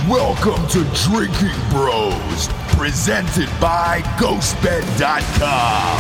Welcome to Drinking Bros, presented by GhostBed.com.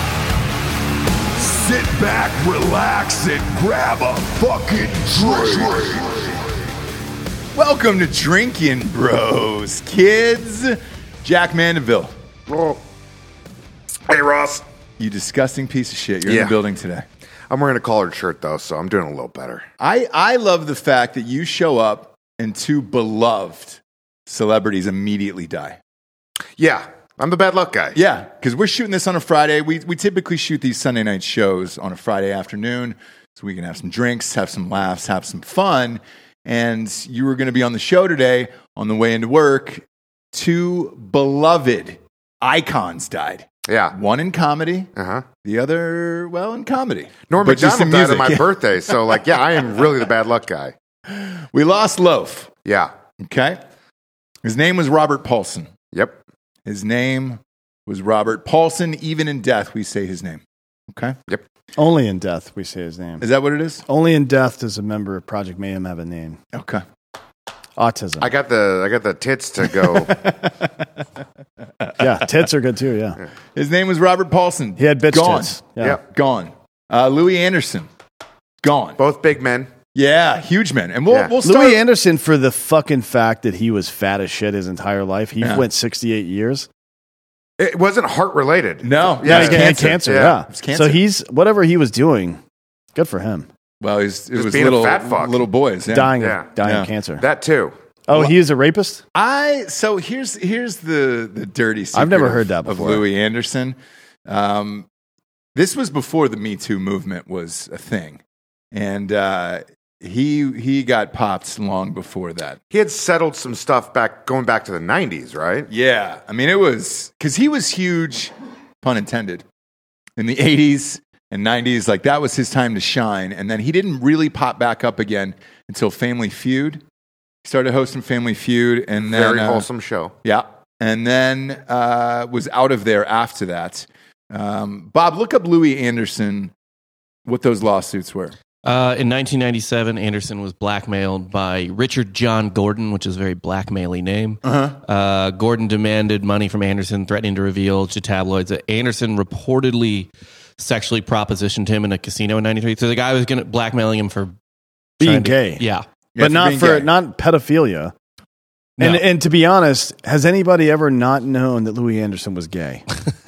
Sit back, relax, and grab a fucking drink. Welcome to Drinking Bros, kids. Jack Mandeville. Oh. Hey, Ross. You disgusting piece of shit. You're in the building today. I'm wearing a collared shirt, though, so I'm doing a little better. I love the fact that you show up and two beloved celebrities immediately die. Yeah, I'm the bad luck guy. Yeah, because we're shooting this on a Friday. We typically shoot these Sunday night shows on a Friday afternoon so we can have some drinks, have some laughs, have some fun. And you were going to be on the show today on the way into work. Two beloved icons died. Yeah. One in comedy, Uh-huh. the other, well, in comedy. Norm But just in MacDonald died on music. my birthday, so, I am really the bad luck guy. We lost Loaf, Yeah. okay? His name was Robert Paulson. Yep. His name was Robert Paulson. Even in death, we say his name, okay? Yep. Only in death we say his name. Is that what it is? Only in death does a member of Project Mayhem have a name. Okay. Autism. I got the tits to go. Yeah, tits are good too, yeah. His name was Robert Paulson. He had bitch Gone. tits. Yeah. Yep. Gone. Louis Anderson. Gone. Both big men. Yeah, huge men. And we'll Yeah. start. Louis Anderson, for the fucking fact that he was fat as shit his entire life, he Yeah. went 68 years. It wasn't heart related. No. Yeah, it's he had cancer, yeah. It's cancer. So he's, whatever he was doing, good for him. Well, it was being a little fat fuck. little boys. Yeah. Dying Yeah. of cancer. That too. Oh, he is a rapist? So here's the dirty secret. I've never heard that of before. Louis Anderson. This was before the Me Too movement was a thing, and he got popped long before that. He had settled some stuff going back to the 90s, right? Yeah, I mean it was because he was huge, pun intended, in the 80s and 90s. Like that was his time to shine, and then he didn't really pop back up again until Family Feud. He started hosting Family Feud, and then Very wholesome show. Yeah, and then was out of there after that. Bob, look up Louis Anderson, what those lawsuits were. In 1997, Anderson was blackmailed by Richard John Gordon, which is a very blackmaily name. Gordon demanded money from Anderson, threatening to reveal to tabloids that Anderson reportedly sexually propositioned him in a casino in 93. So the guy was blackmailing him for Being gay. Yeah. But not being for gay. not pedophilia. No. And to be honest, has anybody ever not known that Louis Anderson was gay?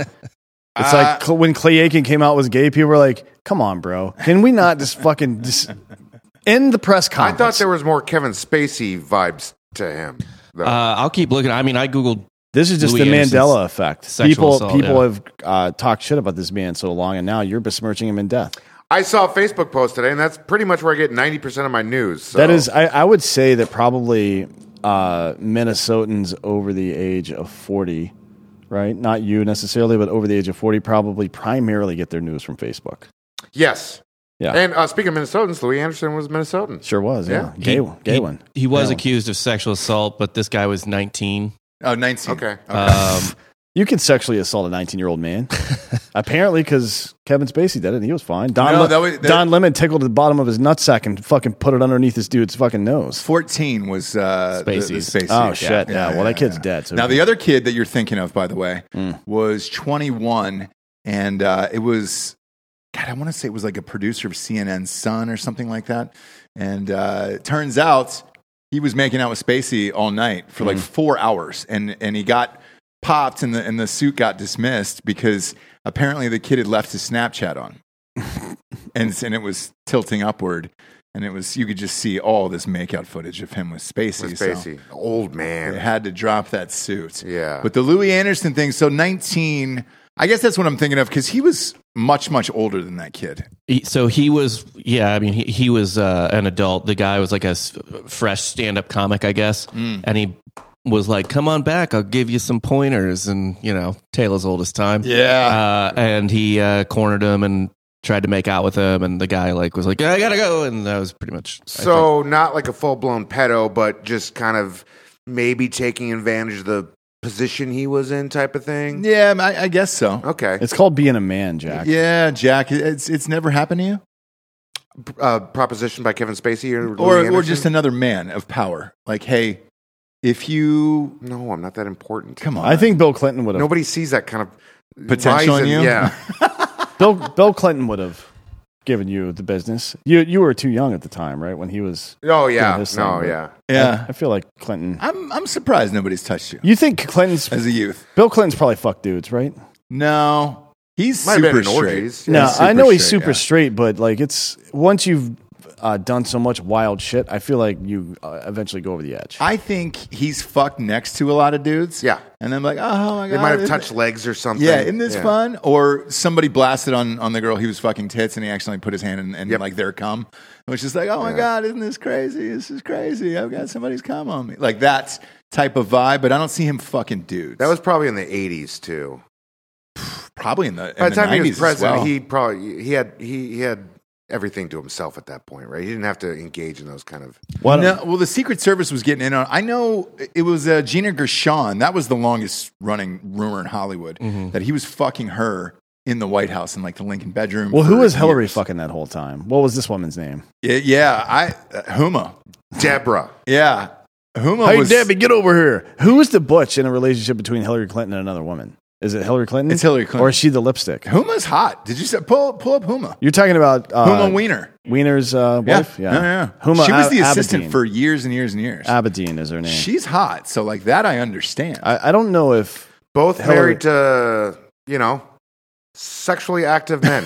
It's like when Clay Aiken came out was gay, people were like, come on, bro. Can we not just fucking end the press I conference? thought there was more Kevin Spacey vibes to him. though. I'll keep looking. I mean, I Googled. This is just Louis the Anderson's Mandela effect. sexual assault, People yeah. have talked shit about this man so long, and now you're besmirching him in death. I saw a Facebook post today, and that's pretty much where I get 90% of my news. So. That is, I would say that probably Minnesotans over the age of 40, right? Not you necessarily, but over the age of 40 probably primarily get their news from Facebook. Yes. Yeah. And speaking of Minnesotans, Louis Anderson was Minnesotan. Sure was, yeah. Yeah. Gay one. He was Yeah. accused of sexual assault, but this guy was 19. Oh, 19. Okay. You can sexually assault a 19-year-old man. Apparently, because Kevin Spacey did it, and he was fine. No, Don Lemon tickled the bottom of his nutsack and fucking put it underneath this dude's fucking nose. 14 was the Spacey. Oh, shit. Yeah, well, that kid's dead. So Now, the other kid that you're thinking of, by the way, was 21, and it was, God, I want to say it was like a producer of CNN's Son or something like that. And it turns out he was making out with Spacey all night for like 4 hours, and he got popped, and the suit got dismissed because apparently the kid had left his Snapchat on, and it was tilting upward, and it was, you could just see all this makeout footage of him with Spacey. With Spacey. Old So man. they had to drop that suit. Yeah. But the Louis Anderson thing, so 19, I guess that's what I'm thinking of, because he was much, much older than that kid. So he was, yeah, I mean, he was an adult. The guy was like a fresh stand-up comic, I guess. And he was like, come on back, I'll give you some pointers. And, tale as old as time. Yeah. And he cornered him and tried to make out with him. And the guy was like, I gotta go. And that was pretty much. So not like a full-blown pedo, but just kind of maybe taking advantage of the position he was in type of thing? Yeah, I guess so. Okay. it's called being a man, Jack. Yeah, Jack, it's never happened to you? Proposition by Kevin Spacey or Louis Or Anderson? just another man of power. Like, hey, if you No, I'm not that important. come on, I think Bill Clinton would have. Nobody sees that kind of Potential in rise you? Yeah. Bill Clinton would have given you the business. You were too young at the time, right? When he was. Oh, doing yeah. his thing, No, but yeah. yeah. I feel like Clinton. I'm surprised nobody's touched you You think Clinton's as a youth. Bill Clinton's probably fucked dudes, right? No, he's Might have been super in straight. orgies. No, He's I know he's straight, super yeah. straight, but like it's once you've done so much wild shit, I feel like you eventually go over the edge. I think he's fucked next to a lot of dudes. Yeah. And then like, oh my God. They might have isn't touched legs or something. Yeah, isn't this Yeah. fun? Or somebody blasted on the girl he was fucking tits and he accidentally put his hand in Yep. like their cum. It was just like, oh my God, isn't this crazy? This is crazy. I've got somebody's cum on me. Like that type of vibe, but I don't see him fucking dudes. That was probably in the 80s, too. probably in the, By in the time 90s he was president, as well. he probably he had everything to himself at that point, right? He didn't have to engage in those kind of. Well, the Secret Service was getting in on. I know it was Gina Gershon. That was the longest running rumor in Hollywood that he was fucking her in the White House in like the Lincoln bedroom. Well, who for was Hillary years. fucking that whole time? What was this woman's name? Yeah, Huma. Deborah. Yeah, Huma Hey, was. Debbie, get over here. Who is the butch in a relationship between Hillary Clinton and another woman? Is it Hillary Clinton? It's Hillary Clinton. Or is she the lipstick? Huma's hot. Did you say pull up Huma? You're talking about Huma Wiener. Wiener's wife? Yeah. Huma, she was the assistant Abedin. for years and years and years. Abedin is her name. She's hot, so like that I understand. I don't know if Both Hillary- married to, sexually active men.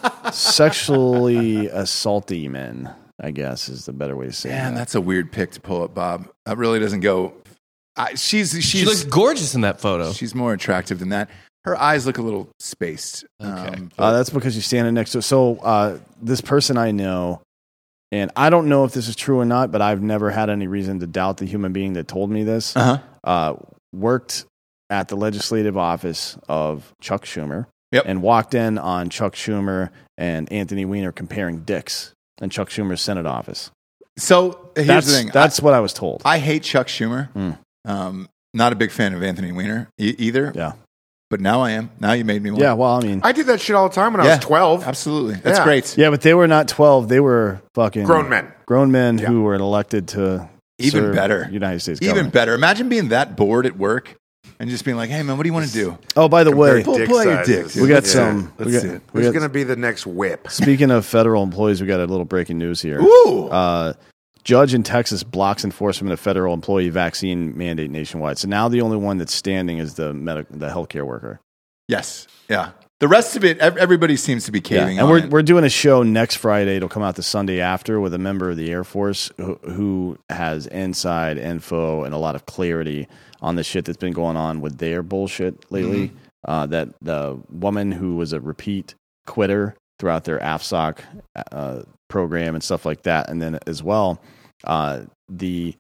sexually assaulty men, I guess, is the better way to say Man, that. that's a weird pick to pull up, Bob. That really doesn't go. She looks gorgeous in that photo. She's more attractive than that. Her eyes look a little spaced. Okay. That's because you're standing next to it. So this person I know, and I don't know if this is true or not, but I've never had any reason to doubt the human being that told me this, worked at the legislative office of Chuck Schumer and walked in on Chuck Schumer and Anthony Weiner comparing dicks in Chuck Schumer's Senate office. So here's the thing. That's what I was told. I hate Chuck Schumer. Not a big fan of Anthony Weiner either. Yeah. But now I am. Now you made me one. Yeah, well, I mean... I did that shit all the time when I was 12. Absolutely. That's Yeah. great. Yeah, but they were not 12. They were fucking... Grown men. Grown men who were elected to Even serve better. United States Even government. better. Imagine being that bored at work and just being like, hey, man, what do you want to do? Oh, by the way, Compare Pull out your sizes. dick, dude. we got Yeah. some... Let's we got, see it. we Who's got- going to be the next whip? Speaking of federal employees, we got a little breaking news here. Ooh. Judge in Texas blocks enforcement of federal employee vaccine mandate nationwide. So now the only one that's standing is the healthcare worker. Yes. Yeah. The rest of it, everybody seems to be caving and on it. we're doing a show next Friday. It'll come out the Sunday after with a member of the Air Force who has inside info and a lot of clarity on the shit that's been going on with their bullshit lately. That the woman who was a repeat quitter throughout their AFSOC program and stuff like that, and then as well the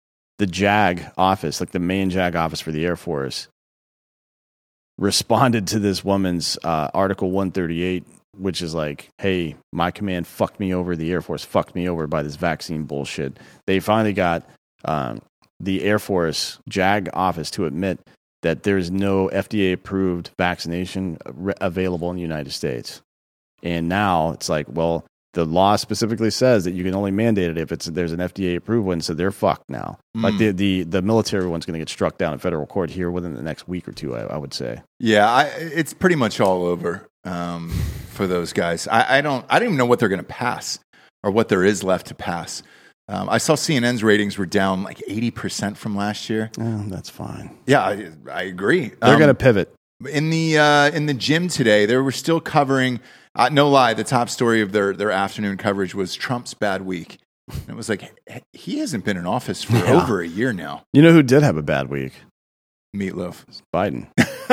JAG office, like the main JAG office for the Air Force, responded to this woman's Article 138, which is like, hey, my command fucked me over, the Air Force fucked me over by this vaccine bullshit. They finally got the Air Force JAG office to admit that there's no FDA-approved vaccination available in the United States. And now it's like, well, the law specifically says that you can only mandate it if there's an FDA-approved one, so they're fucked now. Like the military one's going to get struck down in federal court here within the next week or two, I would say. Yeah, it's pretty much all over for those guys. I don't even know what they're going to pass or what there is left to pass. I saw CNN's ratings were down like 80% from last year. Oh, that's fine. Yeah, I agree. They're going to pivot. In the gym today, they were still covering. No lie, the top story of their afternoon coverage was Trump's bad week. And it was like, he hasn't been in office for over a year now. You know who did have a bad week? Meatloaf. Biden.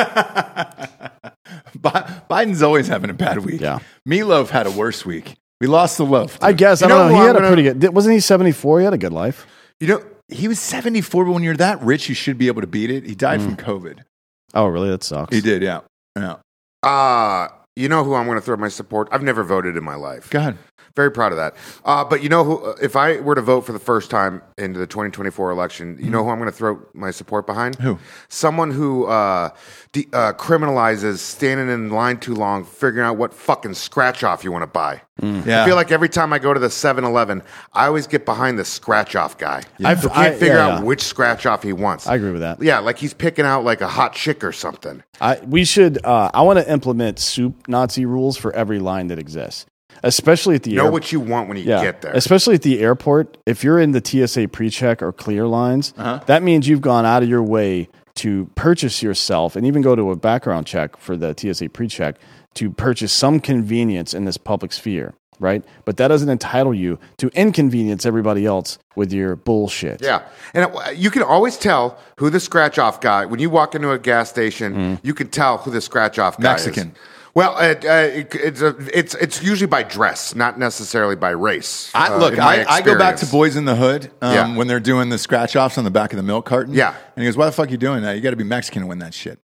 Biden's always having a bad week. Yeah. Meatloaf had a worse week. We lost the loaf. I guess. I You know don't know. who He I'm had a gonna- pretty good... Wasn't he 74? He had a good life. He was 74, but when you're that rich, you should be able to beat it. He died from COVID. Oh, really? That sucks. He did, yeah. You know who I'm going to throw my support? I've never voted in my life. Go ahead. Very proud of that. But you know who? If I were to vote for the first time into the 2024 election, you know who I'm going to throw my support behind? Who? Someone who criminalizes standing in line too long, figuring out what fucking scratch off you want to buy. Yeah. I feel like every time I go to the 7-Eleven, I always get behind the scratch-off guy. I Can't figure out which scratch-off he wants. I agree with that. Yeah, like he's picking out like a hot chick or something. We should. I want to implement soup Nazi rules for every line that exists, especially at the Know what you want when you get there. Especially at the airport. If you're in the TSA pre-check or clear lines, that means you've gone out of your way to purchase yourself and even go to a background check for the TSA pre-check to purchase some convenience in this public sphere, right? But that doesn't entitle you to inconvenience everybody else with your bullshit. Yeah, and you can always tell who the scratch-off guy. When you walk into a gas station, you can tell who the scratch-off guy Mexican. is. Well, it's usually by dress, not necessarily by race. I go back to Boys in the Hood Yeah. when they're doing the scratch offs on the back of the milk carton. Yeah. And he goes, "Why the fuck are you doing that? You got to be Mexican to win that shit."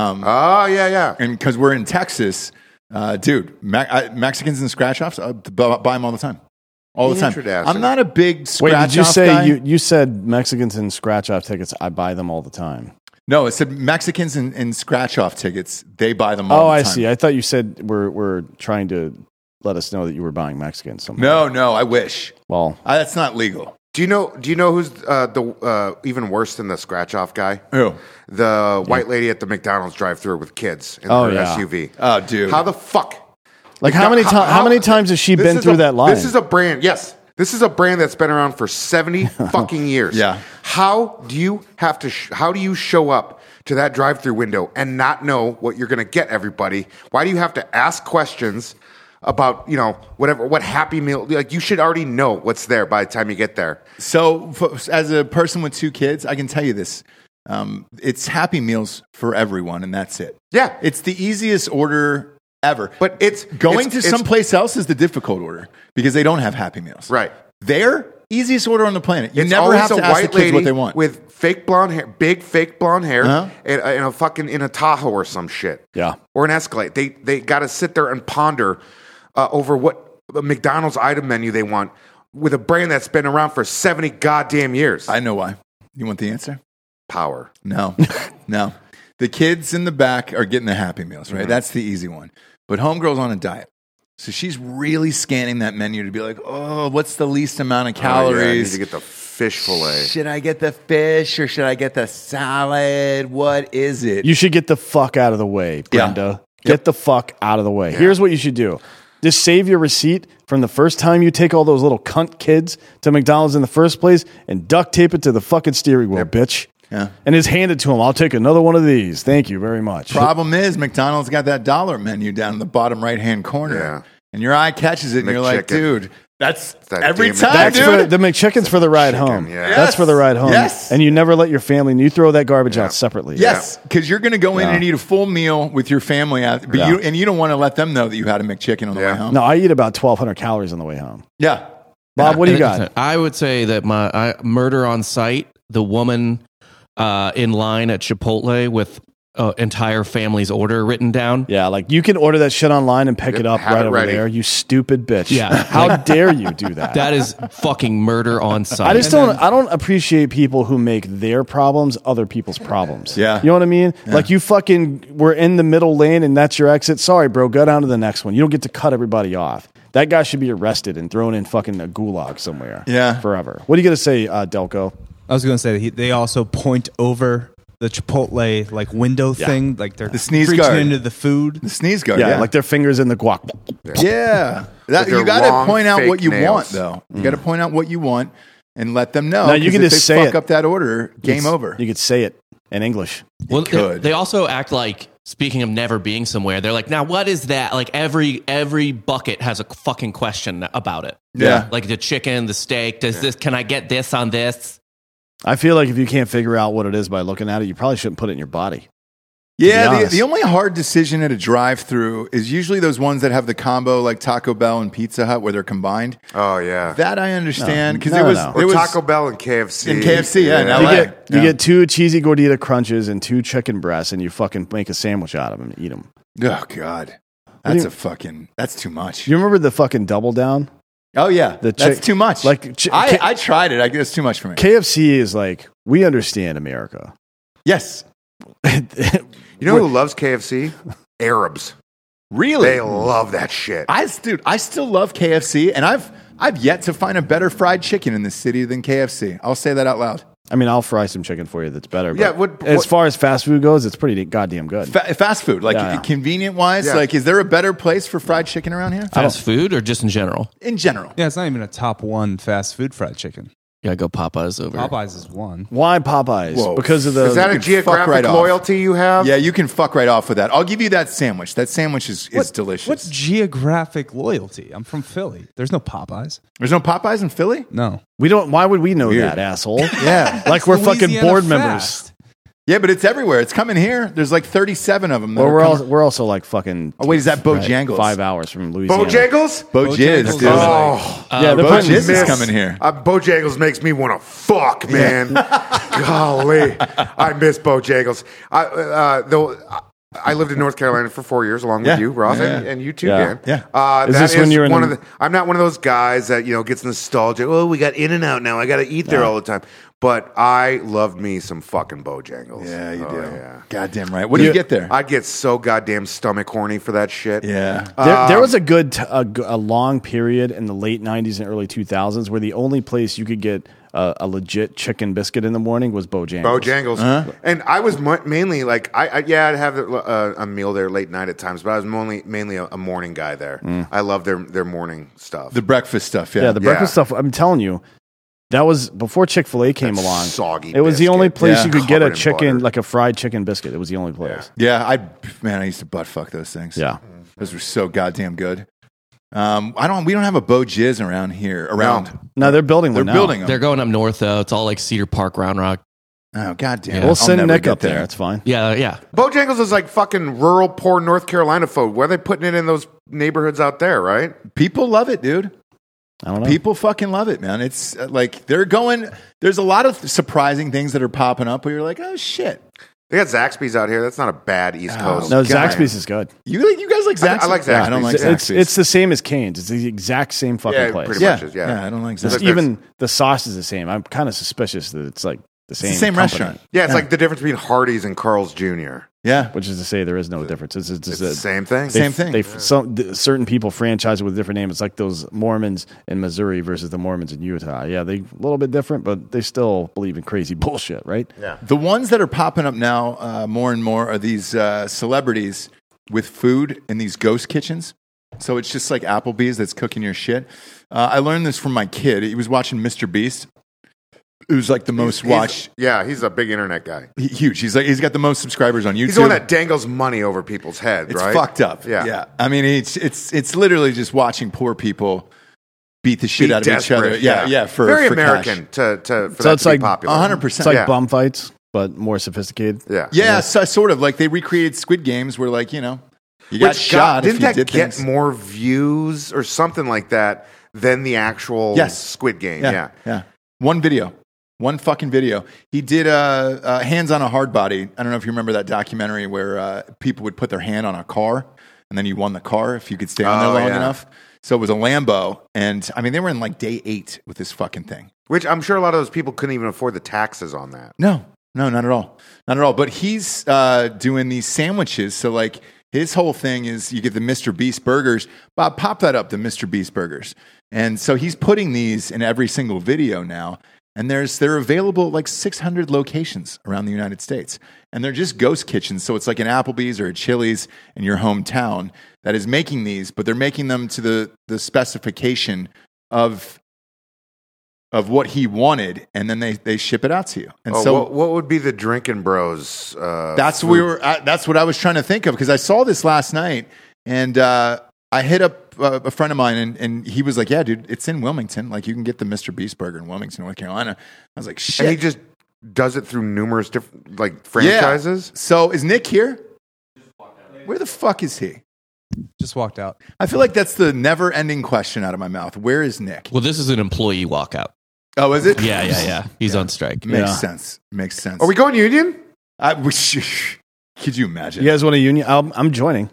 Oh, yeah. And because we're in Texas, dude, Mexicans in scratch offs, I buy them all the time. All the time. Interesting. I'm not a big Wait, scratch did you off say guy. you said Mexicans and scratch off tickets? I buy them all the time. No, it said Mexicans in scratch off tickets. They buy them all Oh, the I time. see. I thought you said we're trying to let us know that you were buying Mexicans. Somewhere. No, I wish. Well, That's not legal. Do you know who's the even worse than the scratch off guy? Who? The white lady at the McDonald's drive-thru with kids in Oh, her yeah. SUV. Oh, dude. How the fuck? like how many times has she This been is through that line? This is a brand. Yes, this is a brand that's been around for 70 fucking years. Yeah. How do you have to? How do you show up to that drive-thru window and not know what you're going to get? Everybody, why do you have to ask questions about what Happy Meal? Like you should already know what's there by the time you get there. So, as a person with 2 kids, I can tell you this. It's Happy Meals for everyone, and that's it. Yeah. It's the easiest order ever. But it's Going to someplace else is the difficult order because they don't have Happy Meals. Right. Their easiest order on the planet. You It's never always have to a ask the white kids lady what they want. with fake blonde hair, big fake blonde hair, Uh-huh. and in a Tahoe or some shit. Yeah. Or an Escalade. They got to sit there and ponder over what McDonald's item menu they want with a brand that's been around for 70 goddamn years. I know why. You want the answer? Power. No. No. The kids in the back are getting the Happy Meals, right? That's the easy one. But Homegirl's on a diet. So she's really scanning that menu to be like, oh, what's the least amount of Oh, yeah, I need calories? to get the fish fillet. Should I get the fish or should I get the salad? What is it? You should get the fuck out of the way, Brenda. Yeah. Get the fuck out of the way. Here's what you should do. Just save your receipt from the first time you take all those little cunt kids to McDonald's in the first place and duct tape it to the fucking steering wheel, bitch. Yeah. And just hand it to him. I'll take another one of these. Thank you very much. Problem is, McDonald's got that dollar menu down in the bottom right-hand corner. Yeah. And your eye catches it and you're like, McChicken. dude, that's That every damn time, That's dude. for the McChicken's for the ride home. yeah. That's for the ride home. Yes. And you never let your family. You throw that garbage out separately. Yes, because you're going to go in Yeah. and eat a full meal with your family, but Yeah. you don't want to let them know that you had a McChicken on the way home. No, I eat about 1,200 calories on the way home. Yeah. Bob, what do you got? I would say that my Murder on Sight, the woman in line at Chipotle with entire family's order written down. Yeah, like you can order that shit online and pick it up have right it over ready. there. You stupid bitch. Yeah. How dare you do that? That is fucking murder on sight. I just I don't appreciate people who make their problems other people's problems. Yeah. You know what I mean? Like you fucking were in the middle lane and that's your exit. Sorry, bro, go down to the next one. You don't get to cut everybody off. That guy should be arrested and thrown in fucking a gulag somewhere. Yeah. Forever. What are you going to say, Delco? I was going to say they also point over the Chipotle like window thing, like they're The sneeze reaching guard. into the food. The sneeze guard. Yeah, Yeah. like their fingers in the guac. Yeah. With You their got to long, point out what fake you nails. want, though. You got to point out what you want and let them know. No, you 'cause can if just they say fuck it. up that order, game over. You could say it in English. Well, could. they also act like, speaking of never being somewhere, they're like, now what is that? Like every bucket has a fucking question about it. Yeah. Like the chicken, the steak, can I get this on this? I feel like if you can't figure out what it is by looking at it, you probably shouldn't put it in your body. Yeah, honest. the only hard decision at a drive-through is usually those ones that have the combo like Taco Bell and Pizza Hut where they're combined. Oh yeah. That I understand because No, it was no. it Or was Taco Bell and KFC. And KFC, yeah, in You LA. get, you get 2 cheesy gordita crunches and 2 chicken breasts, and you fucking make a sandwich out of them and eat them. Oh god, that's that's too much. You remember the fucking double down? Oh yeah, that's too much. Like I tried it. I guess it's too much for me. KFC is like, we understand America. Yes, You know who loves KFC? Arabs. Really? They love that shit. I still love KFC, and I've yet to find a better fried chicken in this city than KFC. I'll say that out loud. I mean, I'll fry some chicken for you that's better. But Yeah, as far as fast food goes, it's pretty goddamn good. Fast food, like Yeah. convenient wise, Yeah. like is there a better place for fried chicken around here? Fast food or just in general? In general. Yeah, it's not even a top one fast food fried chicken. You gotta go Popeyes over. Popeyes is one. Why Popeyes? Whoa. Because of the. Is that a can fuck geographic right off. loyalty you have? Yeah, you can fuck right off with that. I'll give you that sandwich. That sandwich is delicious. What's geographic loyalty? I'm from Philly. There's no Popeyes. There's no Popeyes in Philly? No. we don't. Why would we know Weird. that, asshole? Yeah. Like we're fucking Louisiana board Fast. members. Yeah, but it's everywhere. It's coming here. There's like 37 of them. that Well, are coming- we're also like fucking. Oh, wait, is that Bojangles? 5 hours from Louisiana. Bojangles? Bojangles, dude. Oh, Yeah, they're putting- Bojangles is miss. coming here. Bojangles makes me want to fuck, man. Golly, I miss Bojangles. I lived in North Carolina for 4 years, along with Yeah. you, Ross, Yeah. and you too, Yeah. Dan. Yeah. Is this when you're in one the- of the? I'm not one of those guys that gets nostalgic. Oh, we got In-N-Out now. I got to eat there all the time. But I love me some fucking Bojangles. Yeah, you Oh, do. Yeah. Goddamn right. What do you get there? I'd get so goddamn stomach horny for that shit. Yeah. There was a good, a long period in the late 90s and early 2000s where the only place you could get a legit chicken biscuit in the morning was Bojangles. Bojangles. And I was mainly like, I'd have a meal there late night at times, but I was mainly a morning guy there. I love their morning stuff. The breakfast stuff, yeah. Yeah, the breakfast stuff. I'm telling you, that was before Chick-fil-A came That along. soggy It was the biscuit. only place Yeah. you could get a Covered in chicken, butter. like a fried chicken biscuit. It was the only place. Yeah, I used to butt fuck those things. Yeah. Those were so goddamn good. We don't have a Bo-Jizz around here. Around. No, they're building They're one now. building them. They're going up north though. It's all like Cedar Park, Round Rock. Oh, goddamn. Yeah. We'll I'll send never Nick get up there. It's fine. Yeah. Bojangles is like fucking rural, poor North Carolina food. Where are they putting it in those neighborhoods out there, right? People love it, dude. I don't know. People fucking love it, man. It's like they're going. There's a lot of surprising things that are popping up where you're like, oh shit. They got Zaxby's out here. That's not a bad East Coast. No, God. Zaxby's is good. You guys like Zaxby's? I like Yeah, I don't like Zaxby's. Zaxby's. It's the same as Cane's. It's the exact same fucking Yeah, place. pretty yeah, much is, yeah. I don't like Just Zaxby's. even the sauce is the same. I'm kind of suspicious that it's like the It's same. the same company. restaurant. Yeah, it's like the difference between Hardee's and Carl's Jr. Yeah. Which is to say, there is no difference. It's just It's the same thing. Same thing. Certain people franchise it with a different name. It's like those Mormons in Missouri versus the Mormons in Utah. Yeah, they a little bit different, but they still believe in crazy bullshit, right? Yeah. The ones that are popping up now more and more are these celebrities with food in these ghost kitchens. So it's just like Applebee's that's cooking your shit. I learned this from my kid. He was watching Mr. Beast. It was like the most watched. He's a big internet guy. Huge. He's got the most subscribers on YouTube. He's the one that dangles money over people's heads, It's right? fucked up. Yeah. I mean, it's literally just watching poor people beat the shit Be out of each other. desperate, Yeah. For very for American cash. for So that it's to be like popular. 100%. It's like Yeah. bum fights, but more sophisticated. Yeah. Yeah, so, sort of like they recreated Squid Games, where like you got shot. Didn't if you that did get things. more views or something like that than the actual Yes. Squid Game? Yeah. One fucking video. He did Hands on a Hard Body. I don't know if you remember that documentary where people would put their hand on a car and then you won the car if you could stay on there Oh, long yeah. enough. So it was a Lambo, and I mean they were in like day 8 with this fucking thing. Which I'm sure a lot of those people couldn't even afford the taxes on that. No, not at all. Not at all. But he's doing these sandwiches. So, like, his whole thing is you get the Mr. Beast burgers. Bob, pop that up, the Mr. Beast burgers. And so he's putting these in every single video now. And they're available at like 600 locations around the United States. And they're just ghost kitchens. So it's like an Applebee's or a Chili's in your hometown that is making these, but they're making them to the specification of what he wanted, and then they ship it out to you. And so what would be the Drinking Bros? that's that's what I was trying to think of, because I saw this last night, and I hit up a friend of mine, and he was like, "Yeah, dude, it's in Wilmington. Like, you can get the Mr. Beast burger in Wilmington, North Carolina." I was like, "Shit!" And he just does it through numerous different like franchises. Yeah. So is Nick here? Where the fuck is he? Just walked out. I feel like that's the never-ending question out of my mouth. Where is Nick? Well, this is an employee walkout. Oh, is it? Yeah. He's on strike. Makes Yeah. sense. Makes sense. Are we going Union? Could you imagine? You guys want a union? I'm joining.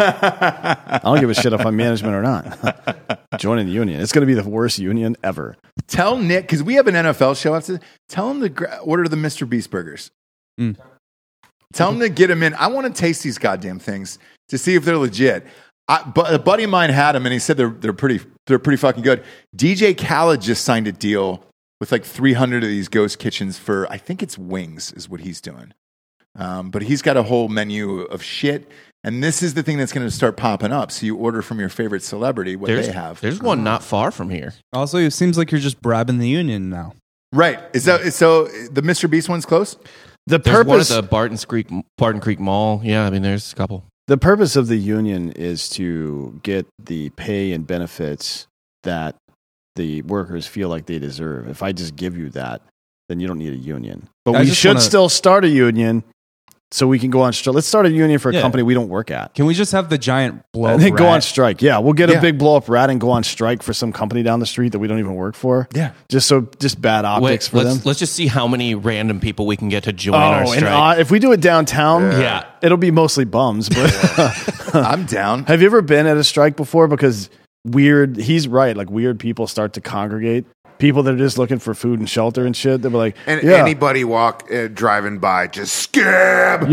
I don't give a shit if I'm management or not. Joining the union. It's going to be the worst union ever. Tell Nick, because we have an NFL show after. Tell him to order the Mr. Beast burgers. Mm. Tell him to get them in. I want to taste these goddamn things. to see if they're legit. But a buddy of mine had them, and he said they're pretty fucking good. DJ Khaled just signed a deal with like 300 of these ghost kitchens for, I think it's wings is what he's doing. But he's got a whole menu of shit. And this is the thing that's going to start popping up. So you order from your favorite celebrity what they have. There's one not far from here. Also, it seems like you're just bribing the union now. Right. Is that so? The Mr. Beast one's close? There's one at the Barton Creek Mall. Yeah, I mean, there's a couple. The purpose of the union is to get the pay and benefits that the workers feel like they deserve. If I just give you that, then you don't need a union. But we should still start a union so we can go on strike. Let's start a union for a company we don't work at. Can we just have the giant blow up and then go on strike? Yeah, we'll get a big blow up rat and go on strike for some company down the street that we don't even work for. Yeah. Just bad optics for them. Let's just see how many random people we can get to join our strike. And if we do it downtown, it'll be mostly bums. But I'm down. Have you ever been at a strike before? Because he's right, like weird people start to congregate. People that are just looking for food and shelter and shit. They'll be like, and anybody driving by, just scab.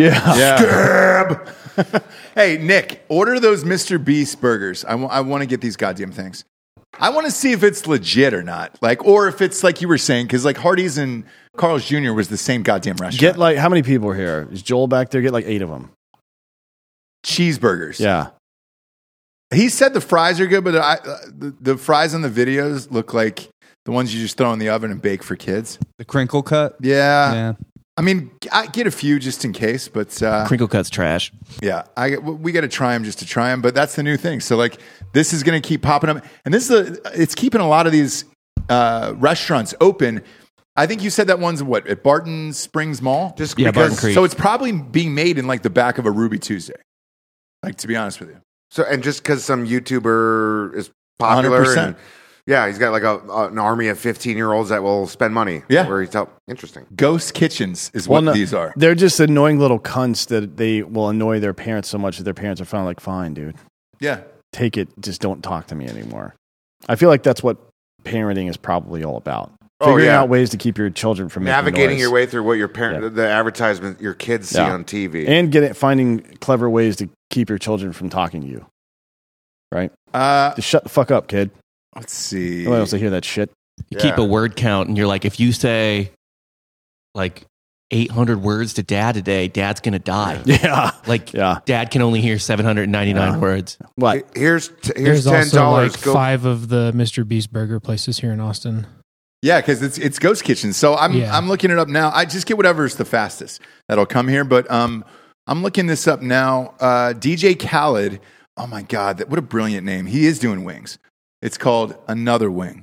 Scab. Hey, Nick, order those Mr. Beast burgers. I want to get these goddamn things. I want to see if it's legit or not. Like, or if it's like you were saying, because like Hardee's and Carl's Jr. was the same goddamn restaurant. Get like, how many people are here? Is Joel back there? Get like 8 of them. Cheeseburgers. Yeah. He said the fries are good, but the fries on the videos look like the ones you just throw in the oven and bake for kids. The crinkle cut? Yeah. I mean, I get a few just in case, but... crinkle cut's trash. Yeah. We got to try them just to try them, but that's the new thing. So, like, this is going to keep popping up. And it's keeping a lot of these restaurants open. I think you said that one's at Barton Springs Mall? Just Barton Creek. So it's probably being made in, like, the back of a Ruby Tuesday. Like, to be honest with you. So, and just because some YouTuber is popular... 100%. Yeah, he's got like an army of 15-year-olds that will spend money. Yeah. Where he's interesting. Ghost kitchens is what these are. They're just annoying little cunts that they will annoy their parents so much that their parents are finally like, fine, dude. Yeah. Take it. Just don't talk to me anymore. I feel like that's what parenting is probably all about. Figuring out ways to keep your children from navigating noise. your way through what your the advertisement your kids see on TV. And finding clever ways to keep your children from talking to you. Right? Just shut the fuck up, kid. Let's see. Nobody wants to hear that shit. You keep a word count, and you're like, if you say like 800 words to dad today, dad's going to die. Yeah. Dad can only hear 799 words. What? Here's There's $10. also like 5 of the Mr. Beast burger places here in Austin. Yeah, because it's ghost kitchens. So I'm looking it up now. I just get whatever's the fastest that'll come here. But I'm looking this up now. DJ Khaled. Oh my God, what a brilliant name. He is doing wings. It's called Another Wing.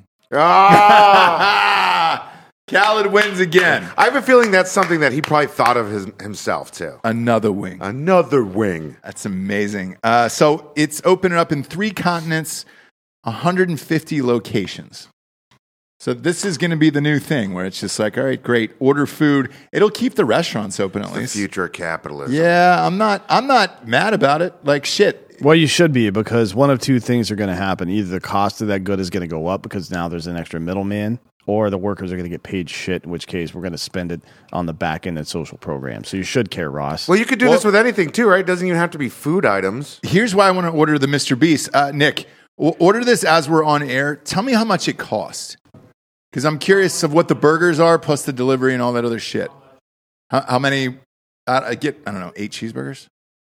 Ah! Khaled wins again. I have a feeling that's something that he probably thought of himself too. Another Wing. Another Wing. That's amazing. So it's opening up in 3 continents, 150 locations. So this is going to be the new thing where it's just like, all right, great, order food. It'll keep the restaurants open at least. The future of capitalism. Yeah, I'm not mad about it. Like shit. Well, you should be, because one of 2 things are going to happen. Either the cost of that good is going to go up because now there's an extra middleman, or the workers are going to get paid shit, in which case we're going to spend it on the back end of social programs. So you should care, Ross. Well, you could do this with anything too, right? It doesn't even have to be food items. Here's why I want to order the Mr. Beast. Nick, order this as we're on air. Tell me how much it costs. Because I'm curious of what the burgers are, plus the delivery and all that other shit. How many? I don't know, 8 cheeseburgers?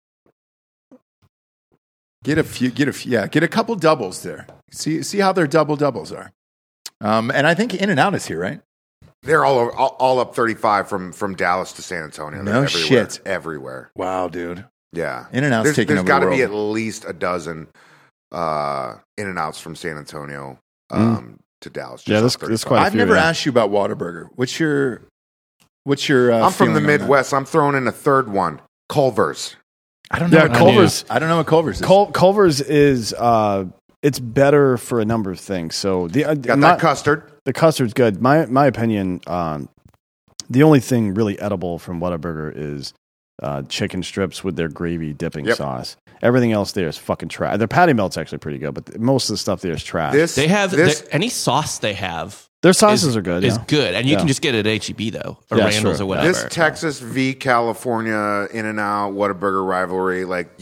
Get a few. Get a couple doubles there. See how their doubles are. And I think In-N-Out is here, right? They're all up 35 from Dallas to San Antonio. They're No everywhere. shit. Everywhere. Wow, dude. Yeah. In-N-Out's taking over the world. There's got to be at least a dozen In-N-Outs from San Antonio to Dallas. That's quite a I've few, never yeah. asked you about Whataburger. What's your I'm from the feeling on that? Midwest. I'm throwing in a third one. Culver's. I don't know. Yeah, what Culver's. I don't know what Culver's is. Culver's is it's better for a number of things. So Got that custard. The custard's good. My opinion. The only thing really edible from Whataburger is chicken strips with their gravy dipping sauce. Everything else there is fucking trash. Their patty melt's actually pretty good, but most of the stuff there is trash. They have any sauce they have. Their sauces are good. Is good, and you can just get it at HEB though, or Randall's or whatever. This Texas v. California In-N-Out Whataburger rivalry, like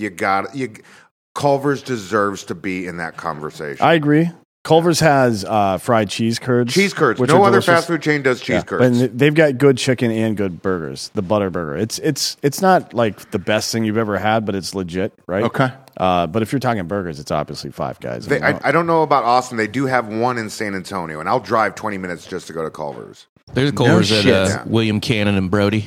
Culver's deserves to be in that conversation. I agree. Culver's has fried cheese curds. Cheese curds. which No are other delicious. fast food chain does cheese curds. And they've got good chicken and good burgers. The butter burger. It's not like the best thing you've ever had, but it's legit, right? Okay. But if you're talking burgers, it's obviously Five Guys. I don't know about Austin. They do have one in San Antonio, and I'll drive 20 minutes just to go to Culver's. There's a Culver's shit. at William Cannon and Brody.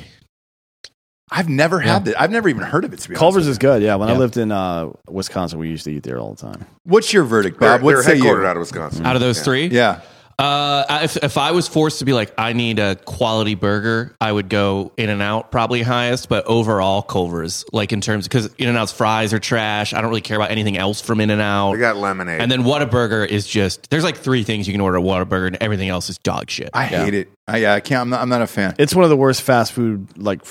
I've never had that. I've never even heard of it, to be honest. Culver's is good. Yeah, when I Yeah. lived in Wisconsin, we used to eat there all the time. What's your verdict, Bob? They're What say you? headquartered out of Wisconsin. Out of those three, Yeah. If I was forced to be like, I need a quality burger, I would go In-N-Out probably highest, but overall Culver's, like in terms, because In-N-Out's fries are trash. I don't really care about anything else from In-N-Out. They got lemonade. And then Whataburger is just, there's like three things you can order at Whataburger, and everything else is dog shit. I hate it. I can't. I'm not a fan. It's one of the worst fast food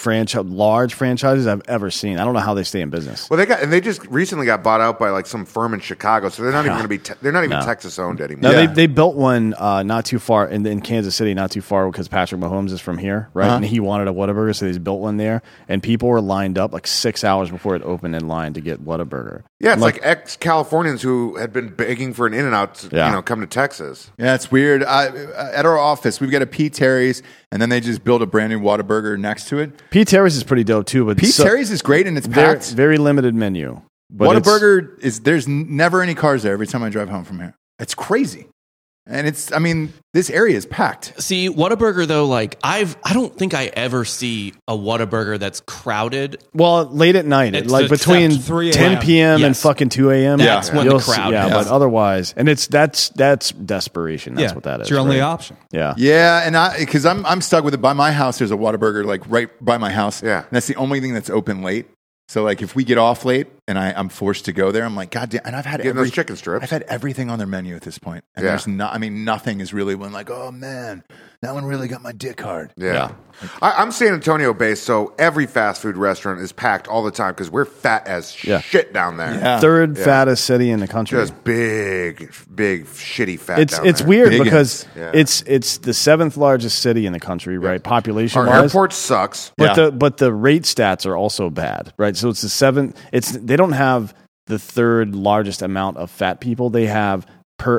large franchises I've ever seen. I don't know how they stay in business. Well, they just recently got bought out by like some firm in Chicago, so they're not even going to be. They're not even Texas owned anymore. No, Yeah. they built one not too far in Kansas City, not too far because Patrick Mahomes is from here, right? And he wanted a Whataburger, so they built one there. And people were lined up like 6 hours before it opened in line to get Whataburger. Yeah, it's like ex-Californians who had been begging for an In-N-Out to come to Texas. Yeah, it's weird. At our office, we've got a P. Terry's, and then they just built a brand new Whataburger next to it. P. Terry's is pretty dope too, but P. Terry's is great, and it's very, packed. very limited menu. But Whataburger there's never any cars there every time I drive home from here. It's crazy. And this area is packed. See, Whataburger though, like I don't think I ever see a Whataburger that's crowded. Well, late at night, It's like between except 3 10 a.m. p.m. and Yes. fucking 2 a.m. That's when the you'll crowd Yeah, is. but otherwise, and that's desperation. That's what that is. It's your only right? option. Yeah. Yeah, and because I'm stuck with it. By my house, there's a Whataburger like right by my house. Yeah. And that's the only thing that's open late. So like if we get off late and I'm forced to go there, I'm like, God damn. And I've had Getting those chicken strips. I've had everything on their menu at this point. And Yeah. there's nothing is really one like, oh man, that one really got my dick hard. Yeah. I'm San Antonio based, so every fast food restaurant is packed all the time because we're fat as shit down there. Yeah. Third fattest city in the country. Just big, shitty fat. It's down it's there. weird Big because ins. it's the seventh largest city in the country, right? Population Our wise. airport sucks. But the rate stats are also bad, right? So it's the seventh. They don't have the third largest amount of fat people. They have per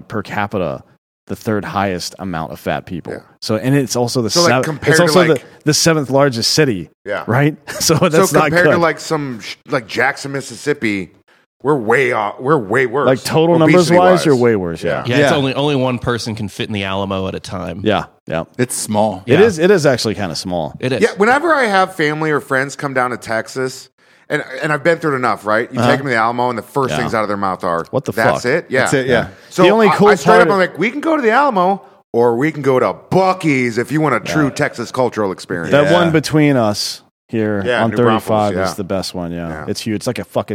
capita the third highest amount of fat people. Yeah. So and it's also the compared it's to, also like- the seventh largest city. Yeah. Right. So that's so not compared good. to like some like Jackson, Mississippi, we're way off. We're way worse. Like total numbers wise, obesity-wise. you're way worse. Yeah. Yeah, it's only one person can fit in the Alamo at a time. Yeah. Yeah. It's small. It is actually kind of small. It is. Yeah, whenever I have family or friends come down to Texas, and I've been through it enough, right? You take them to the Alamo, and the first things out of their mouth are, What the That's fuck? it? Yeah. That's it, yeah. So The only cool I straight part up, I'm like, we can go to the Alamo, or we can go to Buc-ee's if you want a true Texas cultural experience. That one between us here Yeah, on New 35 Braunfels, is the best one. Yeah. Yeah. It's huge. It's like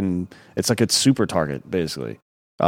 it's super Target, basically.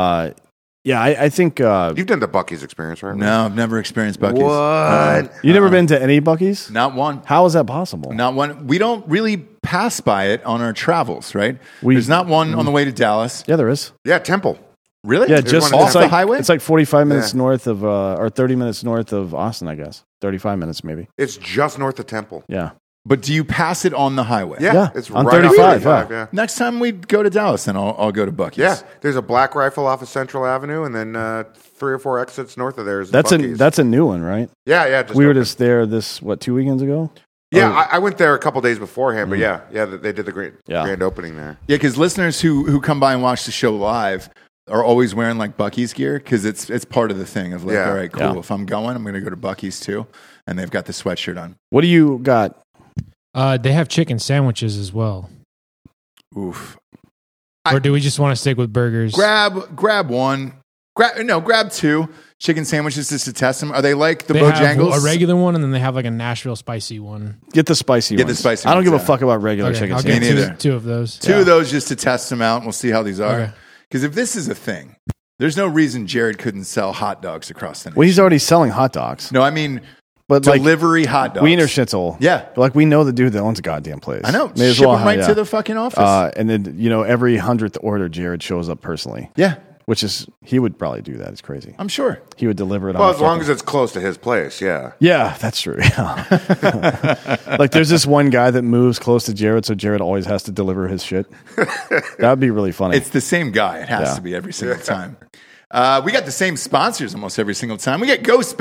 I think You've done the Buc-ee's experience, right? No, I've never experienced Buc-ee's. What? you never been to any Buc-ee's? Not one. How is that possible? Not one. We don't really pass by it on our travels, right? We- There's not one on the way to Dallas. Yeah, there is. Yeah, Temple. Really? Yeah, There's just one in off Temple. the highway. It's like 45 minutes Yeah. north of, or 30 minutes north of Austin, I guess. 35 minutes maybe. It's just north of Temple. Yeah. But do you pass it on the highway? Yeah, Yeah, it's on right off 35, 35, yeah. Next time we go to Dallas, then I'll go to Buc-ee's. Yeah, there's a Black Rifle off of Central Avenue, and then 3 or 4 exits north of there is That's Buc-ee's. a new one, right? Yeah. Just We were opened. just there 2 weekends ago? Yeah, I went there a couple days beforehand, but yeah, they did the grand opening there. Yeah, because listeners who come by and watch the show live are always wearing like Buc-ee's gear because it's part of the thing of like, Yeah. all right, cool. Yeah. If I'm going, I'm going to go to Buc-ee's too, and they've got the sweatshirt on. What do you got? They have chicken sandwiches as well. Oof. Or do we just want to stick with burgers? Grab one. Grab two chicken sandwiches just to test them. Are they like the They have Bojangles? a regular one, and then they have like a Nashville spicy one. Get the spicy Get the ones. spicy I don't ones, give a yeah. fuck about regular Okay, chicken I'll sandwiches. get Me neither. two of those. Two of those just to test them out, and we'll see how these are. Okay. Because if this is a thing, there's no reason Jared couldn't sell hot dogs across the nation. Well, he's already selling hot dogs. No, I mean But like delivery hot dogs. Wiener Schnitzel. Yeah. But like we know the dude that owns a goddamn place. I know. May as Ship well, them right yeah. to the fucking office. And then, every 100th order, Jared shows up personally. Yeah. Which is, he would probably do that. It's crazy. I'm sure. He would deliver it Well, on as long as it's close to his place, yeah. Yeah, that's true. Yeah. Like there's this one guy that moves close to Jared, so Jared always has to deliver his shit. That would be really funny. It's the same guy. It has Yeah. to be every single time. We got the same sponsors almost every single time. We get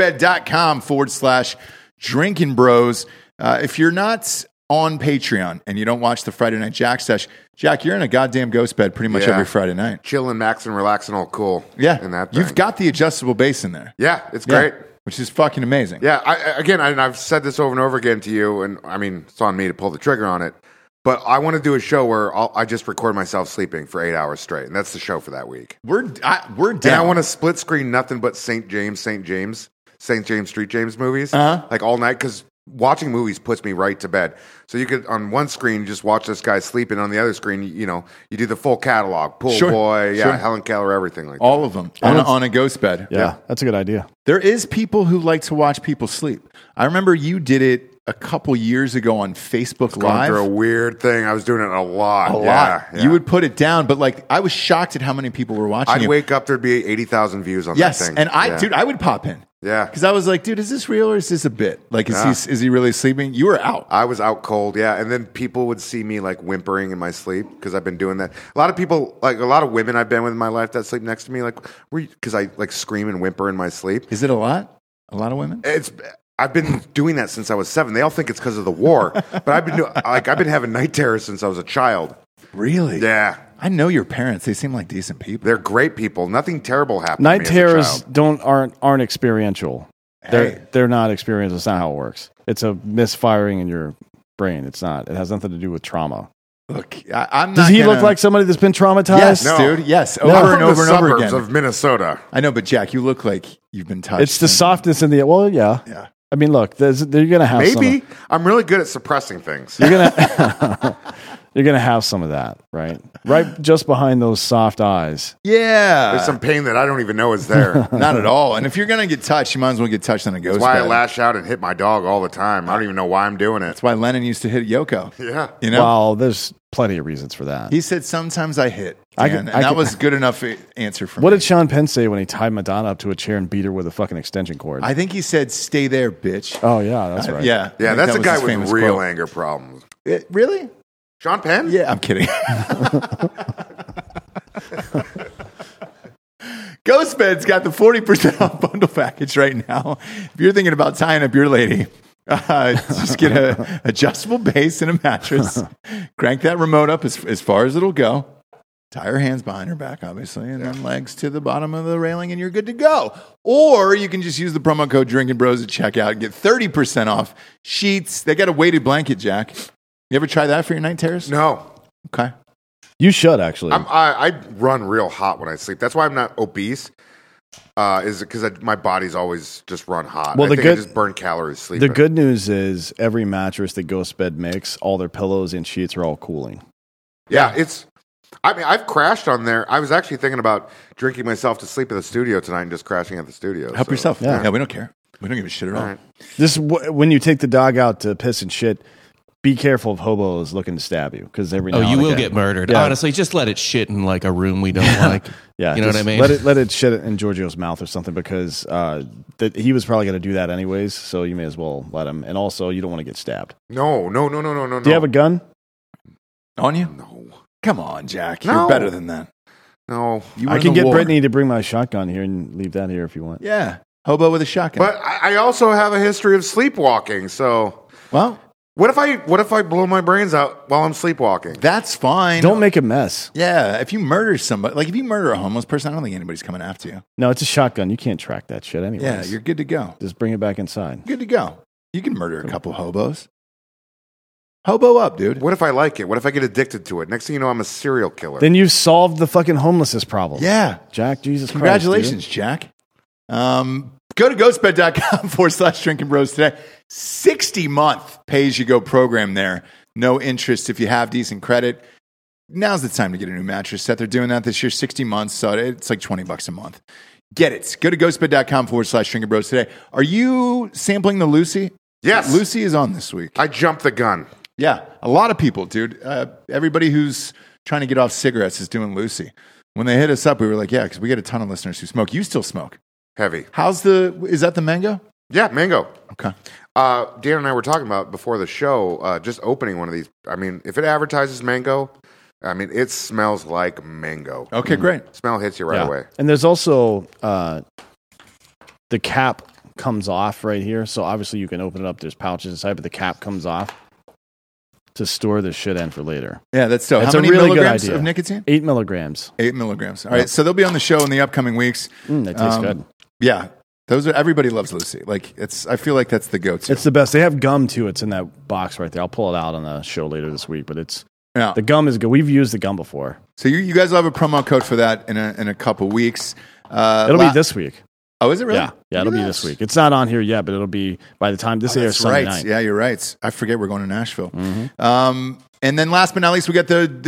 ghostbed.com/drinking bros. If you're not on Patreon and you don't watch the Friday Night Jack Sesh, Jack, you're in a goddamn ghost bed pretty much Yeah. every Friday night. Chilling, maxing, relaxing, all cool. Yeah. In that thing. You've got the adjustable bass in there. Yeah, it's great. Which is fucking amazing. Yeah, I've said this over and over again to you, and I mean, it's on me to pull the trigger on it. But I want to do a show where I just record myself sleeping for 8 hours straight, and that's the show for that week. We're down. And I want to split screen nothing but St. James, Street James movies, like all night, because watching movies puts me right to bed. So you could, on one screen, just watch this guy sleeping. On the other screen, you do the full catalog. Pool Sure, Boy, sure. Helen Keller, everything like that. all of them on a ghost bed. yeah, that's a good idea. There is people who like to watch people sleep. I remember you did it a couple years ago on Facebook Going Live. through a weird thing. I was doing it a lot. A lot. Yeah. You would put it down, but like I was shocked at how many people were watching I'd you. wake up, there'd be 80,000 views on that Yes, thing. and Yeah. I would pop in. Yeah. Because I was like, dude, is this real or is this a bit? Like, Yeah. is he really sleeping? You were out. I was out cold, yeah. And then people would see me like whimpering in my sleep because I've been doing that. A lot of people, like a lot of women I've been with in my life that sleep next to me, like, because I like scream and whimper in my sleep. Is it a lot? A lot of women? I've been doing that since I was 7. They all think it's because of the war, but I've been having night terrors since I was a child. Really? Yeah, I know your parents. They seem like decent people. they're great people. Nothing terrible happened. Night to me as a terrors child. aren't experiential. Hey. They're not experiential. It's not how it works. It's a misfiring in your brain. It's not. It has nothing to do with trauma. Look, I'm not. Does he look like somebody that's been traumatized? Yes, No. dude. Yes, I'm over from and the over and over suburbs again. of Minnesota. I know, but Jack, you look like you've been touched. It's the and- softness in the. Well, yeah. Yeah. I mean, look, you're gonna have Maybe some. I'm really good at suppressing things. You're gonna you're gonna have some of that, right? Right, just behind those soft eyes. Yeah. There's some pain that I don't even know is there. Not at all. And if you're gonna get touched, you might as well get touched on a ghost That's why I bed. lash out and hit my dog all the time. I don't even know why I'm doing it. That's why Lennon used to hit Yoko. Yeah. You know. Well, there's plenty of reasons for that. He said, sometimes I hit. I Dan, can- and I that can- was good enough answer for What me. did Sean Penn say when he tied Madonna up to a chair and beat her with a fucking extension cord? I think he said, stay there, bitch. oh yeah, that's right. Yeah. I Yeah, think that's that a was guy his with famous real quote. anger problems. Really? Sean Penn? Yeah, I'm kidding. Ghostbed's got the 40% off bundle package right now. If you're thinking about tying up your lady, just get a adjustable base and a mattress. Crank that remote up as far as it'll go. Tie her hands behind her back, obviously, and then legs to the bottom of the railing, and you're good to go. Or you can just use the promo code Drinking Bros at checkout and get 30% off sheets. They got a weighted blanket, Jack. You ever try that for your night terrors? No. Okay. You should actually. I run real hot when I sleep. That's why I'm not obese. Is because my body's always just run hot. Well, I the think I good- just burn calories sleeping. The good news is every mattress that Ghost Bed makes, all their pillows and sheets are all cooling. Yeah, I mean, I've crashed on there. I was actually thinking about drinking myself to sleep at the studio tonight and just crashing at the studio. Help so- yourself. Yeah. Yeah, we don't care. We don't give a shit at all. All right. This when you take the dog out to piss and shit, be careful of hobos looking to stab you because every now Oh, and you will again- get murdered. Yeah. Honestly, just let it shit in like a room we don't like. Yeah, You know what just I mean? Let it shit in Giorgio's mouth or something because he was probably going to do that anyways. So you may as well let him. And also, you don't want to get stabbed. No. Do you have a gun? On you? No. Come on, Jack. No. You're better than that. No. You I win can the get war. Brittany to bring my shotgun here and leave that here if you want. Yeah. Hobo with a shotgun. But I also have a history of sleepwalking. So well, what if I blow my brains out while I'm sleepwalking? that's fine. Don't make a mess. Yeah. If you murder somebody, like if you murder a homeless person, I don't think anybody's coming after you. No, it's a shotgun. You can't track that shit anyways. Yeah. You're good to go. Just bring it back inside. Good to go. You can murder a couple hobos. Hobo up, dude. What if I like it? What if I get addicted to it? Next thing you know, I'm a serial killer. Then you've solved the fucking homelessness problem. Yeah. Jack, Jesus Congratulations, Christ. Jack. Go to ghostbed.com/drinking bros today. 60-month pay-as-you-go program there. No interest if you have decent credit. Now's the time to get a new mattress set. They're doing that this year, 60 months, so it's like $20 a month. get it. Go to ghostbed.com/Drinking Bros today. Are you sampling the Lucy? Yes. Lucy is on this week. I jumped the gun. Yeah, a lot of people, dude. Everybody who's trying to get off cigarettes is doing Lucy. When they hit us up, we were like, yeah, because we get a ton of listeners who smoke. You still smoke. Heavy. Is that the mango? Yeah, mango. Okay. Dan and I were talking about before the show, just opening one of these. I mean, if it advertises mango, I mean, it smells like mango. Okay, great. Smell hits you right away. And there's also the cap comes off right here. So obviously you can open it up. There's pouches inside, but the cap comes off to store the shit in for later. Yeah, that's dope. That's How many a really good milligrams idea. of nicotine? 8 milligrams. 8 milligrams. All right, so they'll be on the show in the upcoming weeks. They taste good. Yeah, everybody loves Lucy. Like I feel like that's the go-to. It's the best. They have gum too. It's in that box right there. I'll pull it out on the show later this week. But the gum is good. We've used the gum before. So you guys will have a promo code for that in a couple weeks. It'll be this week. Oh, is it really? Yeah, it'll be this week. It's not on here yet, but it'll be by the time this airs Sunday night. Yeah, you're right. I forget we're going to Nashville. And then last but not least, we got the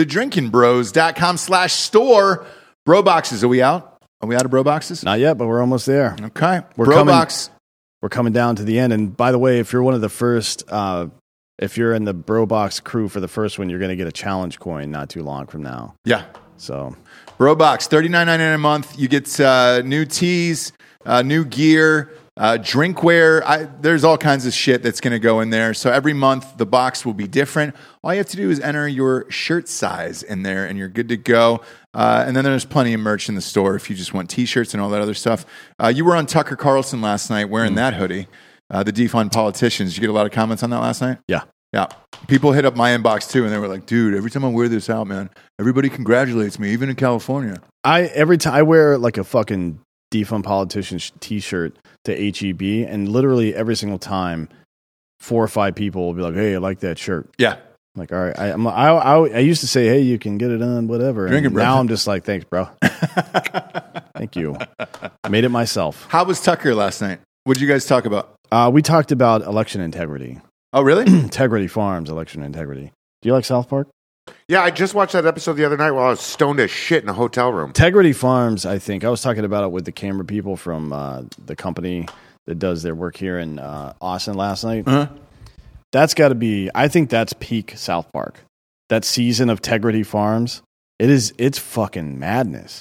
drinkingbros.com/store. Bro boxes. Are we out? Are we out of bro boxes? Not yet, but we're almost there. Okay. We're box. We're coming down to the end. And by the way, if you're one of the first, if you're in the Bro Box crew for the first one, you're going to get a challenge coin not too long from now. Yeah. So Bro Box, $39.99 a month. You get new tees, new gear, drinkware. There's all kinds of shit that's going to go in there. So every month the box will be different. All you have to do is enter your shirt size in there and you're good to go. And then there's plenty of merch in the store if you just want t-shirts and all that other stuff. You were on Tucker Carlson last night wearing that hoodie, the Defund Politicians. Did you get a lot of comments on that last night? yeah. Yeah. People hit up my inbox too and they were like, dude, every time I wear this out, man, everybody congratulates me, even in California. Every time I wear like a fucking Defund Politicians t-shirt to HEB, and literally every single time 4 or 5 people will be like, hey, I like that shirt. Yeah. I'm like, all right. I used to say, hey, you can get it on, whatever. Drink it, bro. Now I'm just like, thanks, bro. Thank you. I made it myself. How was Tucker last night? What did you guys talk about? We talked about election integrity. Oh, really? Integrity Farms, election integrity. Do you like South Park? Yeah, I just watched that episode the other night while I was stoned as shit in a hotel room. Integrity Farms, I think. I was talking about it with the camera people from the company that does their work here in Austin last night. Uh-huh. That's got to be, I think that's peak South Park. That season of Integrity Farms, it's fucking madness.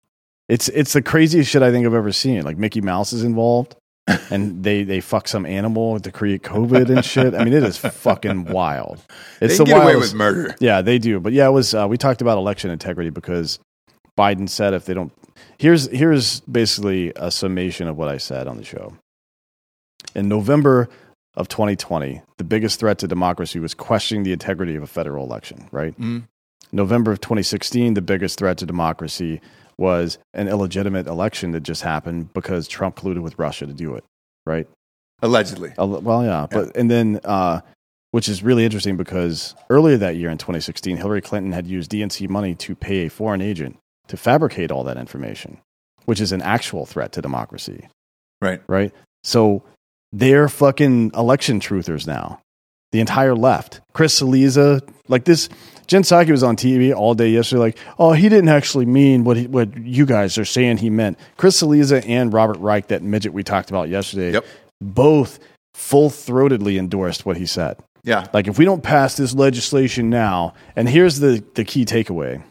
It's the craziest shit I think I've ever seen. Like Mickey Mouse is involved. And they fuck some animal to create COVID and shit. I mean, it is fucking wild. It's They get away with murder. Yeah, they do. But yeah, it was. We talked about election integrity because Biden said if they don't. Here's basically a summation of what I said on the show. In November of 2020, the biggest threat to democracy was questioning the integrity of a federal election. Right. Mm. November of 2016, the biggest threat to democracy was an illegitimate election that just happened because Trump colluded with Russia to do it, right? Allegedly. Well, yeah. But and then, which is really interesting because earlier that year in 2016, Hillary Clinton had used DNC money to pay a foreign agent to fabricate all that information, which is an actual threat to democracy. Right. Right? So they're fucking election truthers now. The entire left. Chris Cillizza, like this, Jen Psaki was on TV all day yesterday like, oh, he didn't actually mean what you guys are saying he meant. Chris Cillizza and Robert Reich, that midget we talked about yesterday, both full-throatedly endorsed what he said. Yeah. Like, if we don't pass this legislation now, and here's the key takeaway.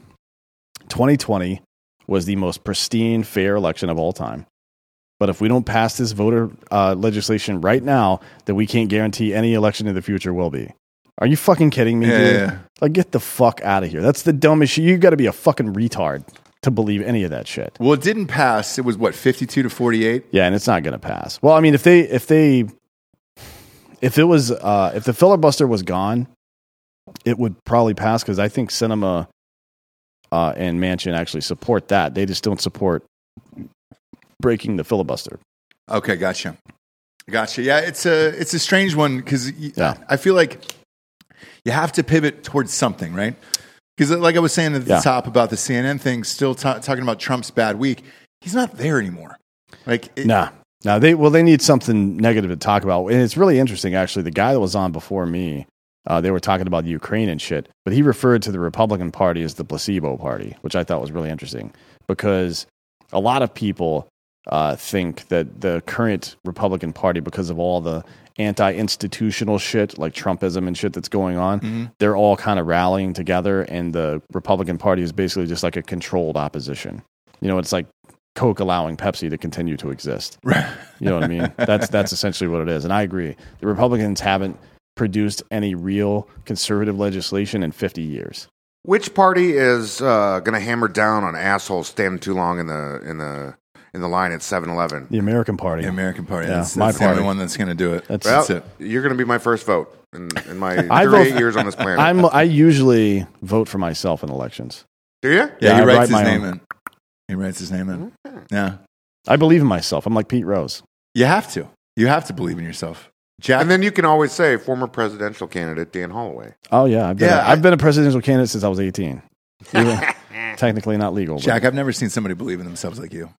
2020 was the most pristine, fair election of all time. But if we don't pass this voter legislation right now, then we can't guarantee any election in the future will be. Are you fucking kidding me, dude? Yeah. Like, get the fuck out of here. That's the dumbest shit. You got to be a fucking retard to believe any of that shit. Well, it didn't pass. It was, 52-48? Yeah, and it's not going to pass. Well, I mean, if the filibuster was gone, it would probably pass because I think Sinema and Manchin actually support that. They just don't support breaking the filibuster. Okay, gotcha. Yeah, it's a strange one because I feel like you have to pivot towards something, right? Because like I was saying at the top about the CNN thing, still talking about Trump's bad week, he's not there anymore. They need something negative to talk about. And it's really interesting, actually. The guy that was on before me, they were talking about the Ukraine and shit, but he referred to the Republican Party as the placebo party, which I thought was really interesting because a lot of people think that the current Republican Party, because of all the anti-institutional shit like Trumpism and shit that's going on, they're all kind of rallying together, and the Republican Party is basically just like a controlled opposition. You know, it's like Coke allowing Pepsi to continue to exist. Right. You know what I mean? That's essentially what it is. And I agree. The Republicans haven't produced any real conservative legislation in 50 years. Which party is going to hammer down on assholes standing too long in the line at 7-Eleven? The American Party. The American Party. Yeah, That's my the only party. one that's going to do it. Well, That's it. you're going to be my first vote in my I 38 vote- years on this planet. I usually vote for myself in elections. Do you? Yeah, he I writes write his my name own. in. He writes his name in. Yeah. I believe in myself. I'm like Pete Rose. You have to. You have to believe in yourself. Jack, And then you can always say former presidential candidate Dan Holloway. Oh yeah, I've been a presidential candidate since I was 18. Even technically not legal. but- Jack, I've never seen somebody believe in themselves like you.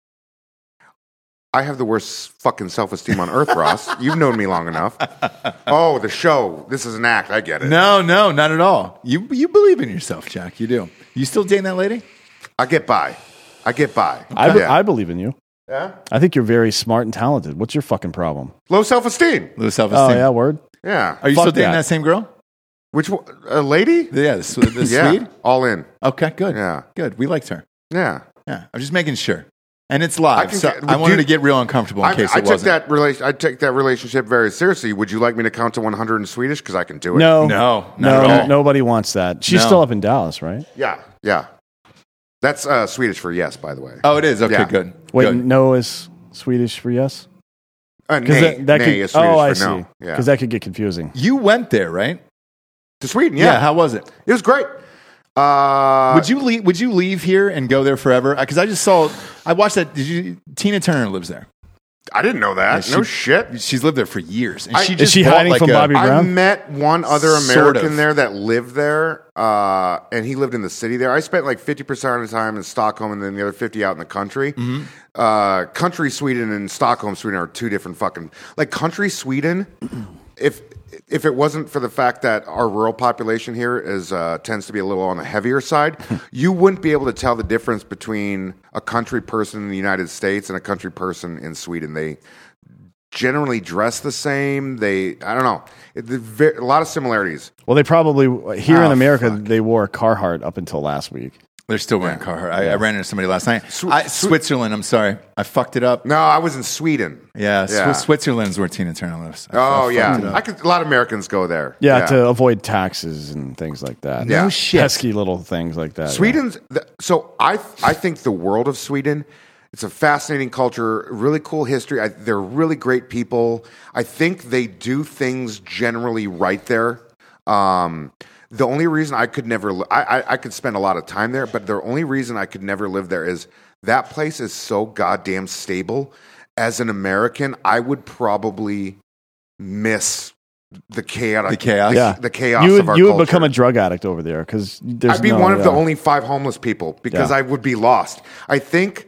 I have the worst fucking self-esteem on earth, Ross. You've known me long enough. Oh, the show. This is an act. I get it. No, not at all. You believe in yourself, Jack. You do. You still dating that lady? I get by. Yeah. I believe in you. Yeah? I think you're very smart and talented. What's your fucking problem? Low self-esteem. Low self-esteem. Oh yeah, word. Yeah. Are you Fuck still dating that. that same girl? Which one? A lady? Yeah, the Yeah. Swede? All in. Okay, good. Yeah. Good. We liked her. Yeah. Yeah. I'm just making sure. And it's live. can So get- I wanted dude, to get real uncomfortable in case I it took wasn't. I take that relationship very seriously. Would you like me to count to 100 in Swedish? Because I can do it. No, No, not at all. nobody wants that. She's No. still up in Dallas, right? Yeah. That's Swedish for yes, by the way. Oh, it is? Okay, Yeah. good. Wait, Good. no is Swedish for yes? Nay, that nay could, is Swedish I for see. no. Yeah. Because that could get confusing. You went there, right? To Sweden, Yeah. How was it? It was great. Would you leave here and go there forever? Because I watched that. Tina Turner lives there. I didn't know that. Yeah, No shit. She's lived there for years. And I- she Is just she bought hiding like from a- Bobby I Brown? met one other Sort American of. there that lived there, and he lived in the city there. I spent like 50% of the time in Stockholm, and then the other 50 out in the country. Country Sweden and Stockholm Sweden are two different fucking like country Sweden. If it wasn't for the fact that our rural population here tends to be a little on the heavier side, you wouldn't be able to tell the difference between a country person in the United States and a country person in Sweden. They generally dress the same. I don't know. A lot of similarities. Well, they probably here in America fuck. they wore Carhartt up until last week. They're still wearing Carhartt. I ran into somebody last night. Switzerland. I'm sorry, I fucked it up. No, I was in Sweden. Yeah, Yeah. Switzerland's where Tina Turner lives. I Oh fucked yeah, it up. a lot of Americans go there. Yeah, to avoid taxes and things like that. Yeah. No shit. Pesky little things like that. Sweden's so I think the world of Sweden. It's a fascinating culture, really cool history. They're really great people. I think they do things generally right there. The only reason I could never, I could spend a lot of time there, but the only reason I could never live there is that place is so goddamn stable. As an American, I would probably miss the chaos. The chaos? Yeah. The chaos You of our would culture. become a drug addict over there because I'd be one of the only 5 homeless people because Yeah. I would be lost. I think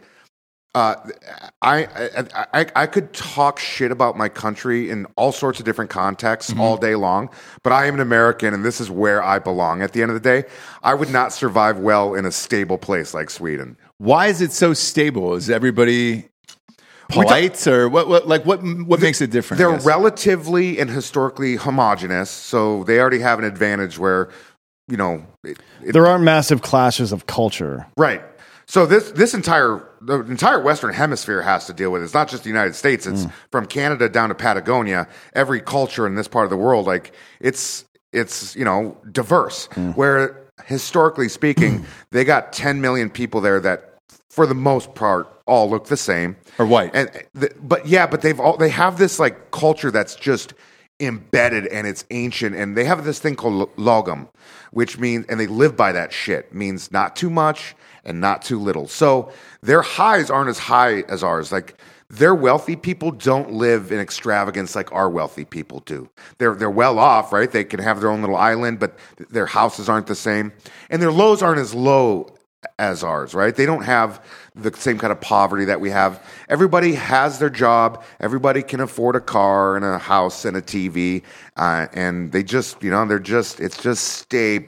I could talk shit about my country in all sorts of different contexts all day long, but I am an American and this is where I belong. At the end of the day, I would not survive well in a stable place like Sweden. Why is it so stable? Is everybody polite, or what makes it different? I They're guess? relatively and historically homogenous, so they already have an advantage where, There aren't massive clashes of culture. right. So the entire Western Hemisphere has to deal with it. It's not just the United States. It's from Canada down to Patagonia. Every culture in this part of the world, like it's diverse. Where historically speaking, they got 10 million people there that, for the most part, all look the same Or white. but they have this like culture that's just embedded and it's ancient, and they have this thing called lagom, which means, and they live by that shit, means not too much and not too little. So their highs aren't as high as ours. Like their wealthy people don't live in extravagance like our wealthy people do. They're well off, right? They can have their own little island, but their houses aren't the same, and their lows aren't as low as ours, right? They don't have the same kind of poverty that we have. Everybody has their job. Everybody can afford a car and a house and a TV, and they just, it's just stable.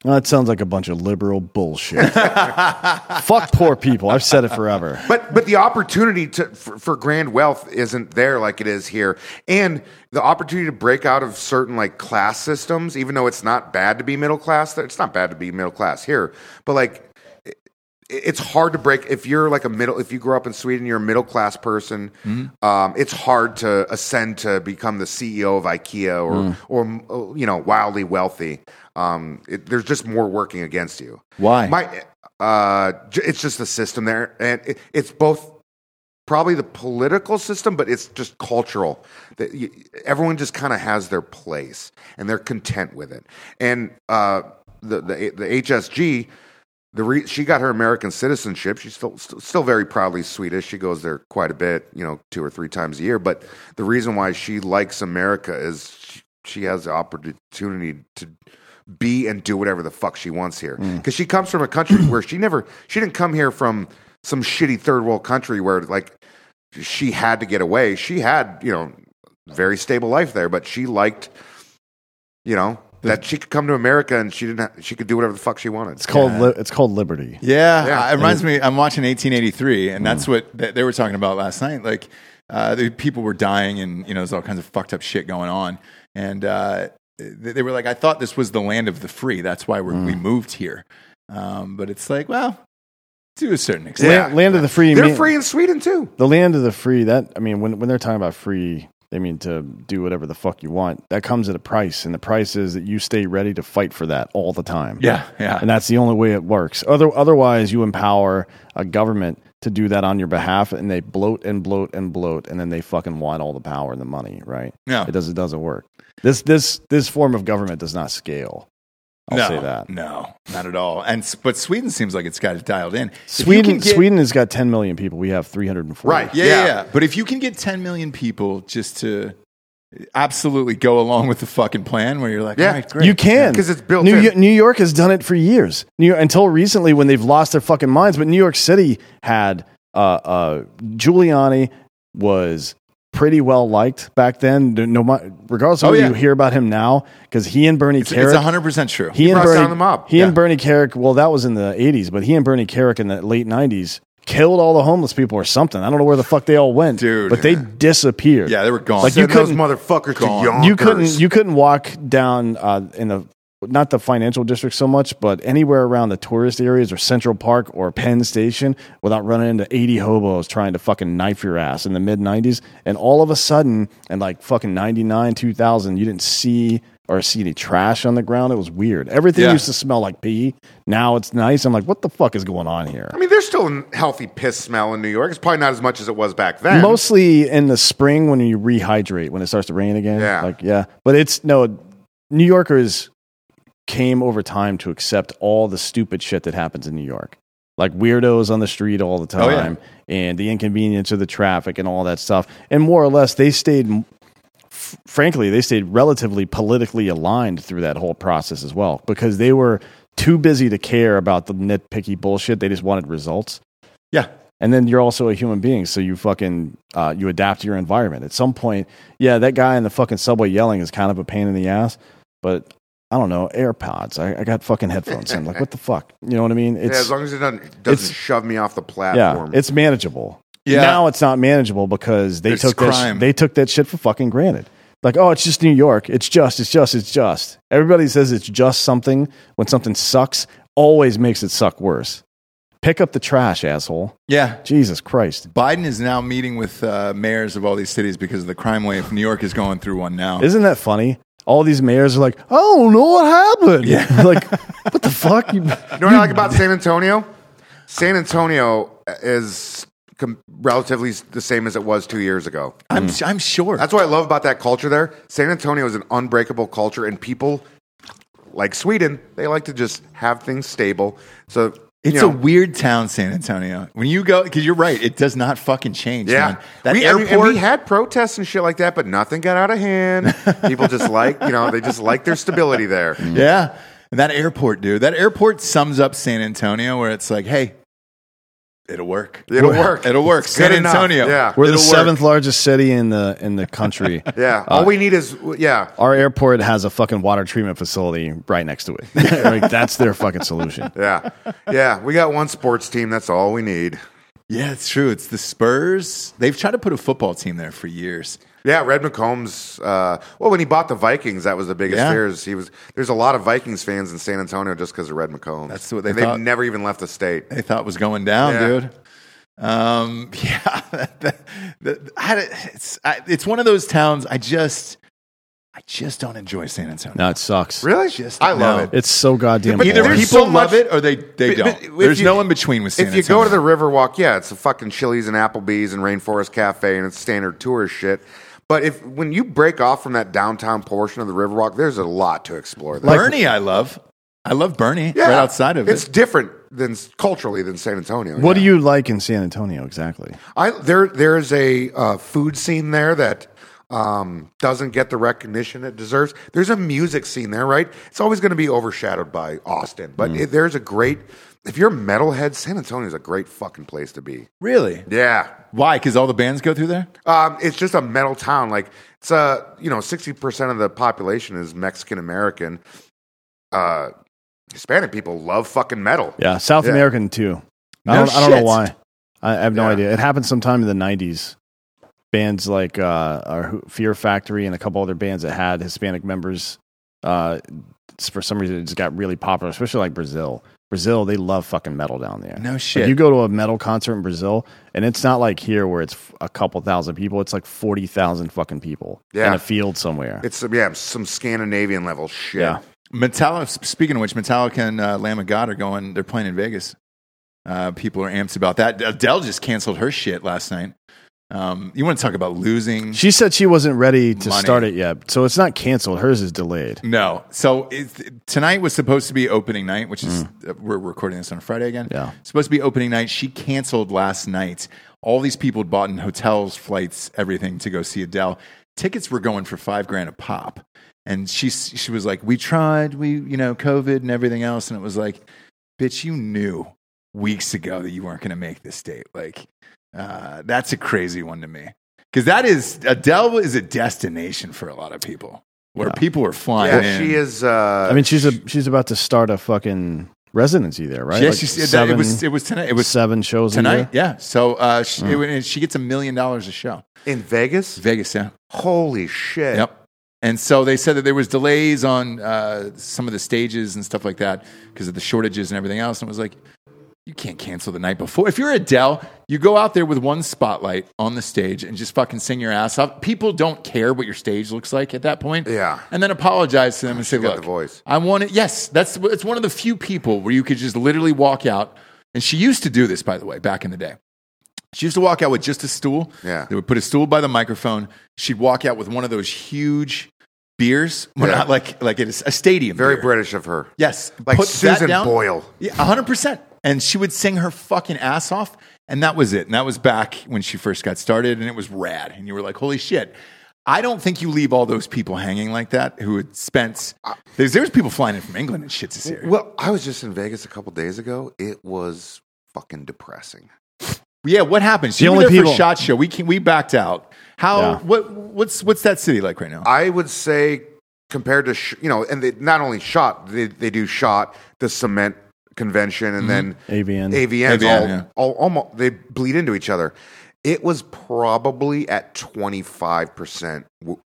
That sounds like a bunch of liberal bullshit. Fuck poor people. I've said it forever. But the opportunity for grand wealth isn't there like it is here, and the opportunity to break out of certain like class systems, even though it's not bad to be middle class. It's not bad to be middle class here, but like it's hard to break if you're like if you grow up in Sweden, you're a middle class person. It's hard to ascend to become the CEO of IKEA or wildly wealthy. There's just more working against you. Why? It's just the system there, and it's both probably the political system, but it's just cultural. Everyone just kind of has their place, and they're content with it. And the HSG. She got her American citizenship. She's still very proudly Swedish. She goes there quite a bit, 2 or 3 times a year. But the reason why she likes America is she has the opportunity to be and do whatever the fuck she wants here. Because she comes from a country where she didn't come here from some shitty third world country where like she had to get away. She had, very stable life there, but she liked, that she could come to America and she could do whatever the fuck she wanted. It's called liberty. Yeah. It reminds me. I'm watching 1883, and that's what they were talking about last night. Like, the people were dying, and there's all kinds of fucked up shit going on. And they were like, "I thought this was the land of the free. That's why we moved here." But it's like, well, to a certain extent, Land of the free. They're free in Sweden too. The land of the free. When they're talking about free, they mean to do whatever the fuck you want. That comes at a price, and the price is that you stay ready to fight for that all the time. Yeah. And that's the only way it works. Otherwise, you empower a government to do that on your behalf, and they bloat and bloat and bloat, and then they fucking want all the power and the money, right? No. It doesn't work. This form of government does not scale. I'll say that. No, not at all. But Sweden seems like it's got it dialed in. Sweden has got 10 million people. We have 340. Right. Yeah. But if you can get 10 million people just to absolutely go along with the fucking plan where you're like, all right, great. You can. Because it's built in. New York has done it for years. Until recently when they've lost their fucking minds. But New York City had Giuliani was pretty well liked back then. Regardless of what you hear about him now, because he and Bernie Kerik, it's 100% true. He brought down the mob. He and Bernie Kerik. Well, that was in the 80s, but he and Bernie Kerik in the late 90s killed all the homeless people or something. I don't know where the fuck they all went, dude. But they disappeared. Yeah, they were gone. Like you couldn't, those motherfuckers to Yonkers. You couldn't walk down in the. Not the financial district so much, but anywhere around the tourist areas or Central Park or Penn Station without running into 80 hobos trying to fucking knife your ass in the mid-90s. And all of a sudden, in like fucking 99, 2000, you didn't see any trash on the ground. It was weird. Everything used to smell like pee. Now it's nice. I'm like, what the fuck is going on here? I mean, there's still a healthy piss smell in New York. It's probably not as much as it was back then. Mostly in the spring when you rehydrate, when it starts to rain again. Yeah. But New Yorkers came over time to accept all the stupid shit that happens in New York. Like weirdos on the street all the time and the inconvenience of the traffic and all that stuff. And more or less, they stayed relatively politically aligned through that whole process as well because they were too busy to care about the nitpicky bullshit. They just wanted results. Yeah. And then you're also a human being, so you fucking you adapt to your environment. At some point, that guy in the fucking subway yelling is kind of a pain in the ass, but I don't know, AirPods. I got fucking headphones in. Like, what the fuck? You know what I mean? As long as it doesn't shove me off the platform. Yeah, it's manageable. Yeah. Now it's not manageable because they took that shit for fucking granted. Like, oh, it's just New York. It's just. Everybody says it's just something. When something sucks, always makes it suck worse. Pick up the trash, asshole. Yeah. Jesus Christ. Biden is now meeting with mayors of all these cities because of the crime wave. New York is going through one now. Isn't that funny? All these mayors are like, I don't know what happened. Yeah. Like, what the fuck? You know what I like about San Antonio? San Antonio is relatively the same as it was 2 years ago. I'm sure. That's what I love about that culture there. San Antonio is an unbreakable culture, and people like Sweden, they like to just have things stable. So it's a weird town, San Antonio. When you go, because you're right, it does not fucking change. Yeah, man. That airport. We had protests and shit like that, but nothing got out of hand. People just they just like their stability there. Yeah, and that airport, dude. That airport sums up San Antonio, where it's like, hey, It'll work. It'll work. It'll work. It's San good enough. Antonio. Yeah. We're the It'll seventh work. largest city in the country. Yeah. All we need is Our airport has a fucking water treatment facility right next to it. Like, that's their fucking solution. Yeah. We got one sports team. That's all we need. Yeah, it's true. It's the Spurs. They've tried to put a football team there for years. Yeah, Red McCombs. When he bought the Vikings, that was the biggest fears. There's a lot of Vikings fans in San Antonio just because of Red McCombs. That's what they They've thought. never even left the state. They thought was going down, Yeah. dude. It's one of those towns. I just don't enjoy San Antonio. No, it sucks. Really? I love it. It's so goddamn But Either boring. there's people so love much- it or they don't. But if There's you- no in between with San If you Antonio. go to the Riverwalk, it's a fucking Chili's and Applebee's and Rainforest Cafe, and it's standard tourist shit. But when you break off from that downtown portion of the Riverwalk, there's a lot to explore there. Bernie, I love Bernie right outside of It's it. different culturally than San Antonio. What do you like in San Antonio exactly? There's a food scene there that doesn't get the recognition it deserves. There's a music scene there, right? It's always going to be overshadowed by Austin, but there's a great. If you're a metalhead, San Antonio is a great fucking place to be. Really? Yeah. Why? Because all the bands go through there? It's just a metal town. Like it's 60% of the population is Mexican American. Hispanic people love fucking metal. Yeah, South Yeah. American too. No I don't know shit. why. I have no Yeah. idea. It happened sometime in the 90s. Bands like Fear Factory and a couple other bands that had Hispanic members, for some reason, it just got really popular, especially like Brazil. Brazil, they love fucking metal down there. No Like, shit. you go to a metal concert in Brazil, and it's not like here where it's a couple thousand people. It's like 40,000 fucking people Yeah. in a field somewhere. It's some Scandinavian level shit. Yeah. Metallica. Speaking of which, Metallica and Lamb of God are going. They're playing in Vegas. People are amped about that. Adele just canceled her shit last night. You want to talk about losing? She said she wasn't ready to Money. start it yet, so it's not canceled. Hers is delayed. No. So tonight was supposed to be opening night, which is we're recording this on Friday again. Yeah. Supposed to be opening night. She canceled last night. All these people had bought in hotels, flights, everything to go see Adele. Tickets were going for $5,000 a pop. And she was like, we tried, COVID and everything else. And it was like, bitch, you knew weeks ago that you weren't going to make this date. Like, that's a crazy one to me. Because Adele is a destination for a lot of people where people are flying in. Yeah, she is. I mean, she's about to start a fucking residency there, right? Yeah, Like she said seven, it was tonight. It was 7 shows a tonight. year? Yeah. So she gets $1 million a show. in Vegas. Vegas, yeah. Holy shit! Yep. And so they said that there was delays on some of the stages and stuff like that because of the shortages and everything else. And it was like, you can't cancel the night before. If you're Adele, you go out there with one spotlight on the stage and just fucking sing your ass off. People don't care what your stage looks like at that point. Yeah. And then apologize to them and say, got look, the voice. I want it. Yes, it's one of the few people where you could just literally walk out. And she used to do this, by the way, back in the day. She used to walk out with just a stool. Yeah. They would put a stool by the microphone. She'd walk out with one of those huge beers, well, Yeah. not like it's a stadium. Very beer. British of her. Yes, Like Put that Susan down. Boyle. Yeah, 100%. And she would sing her fucking ass off, and that was it. And that was back when she first got started, and it was rad. And you were like, holy shit. I don't think you leave all those people hanging like that who had spent. There's people flying in from England and shit to see her. Well, I was just in Vegas a couple days ago. It was fucking depressing. Yeah, what happened? She The was only there for people- SHOT Show. We backed out. How? Yeah. What's that city like right now? I would say compared to and they not only SHOT, they do SHOT, the cement convention, and then AVN. AVNs AVN, yeah. all almost they bleed into each other. It was probably at 25%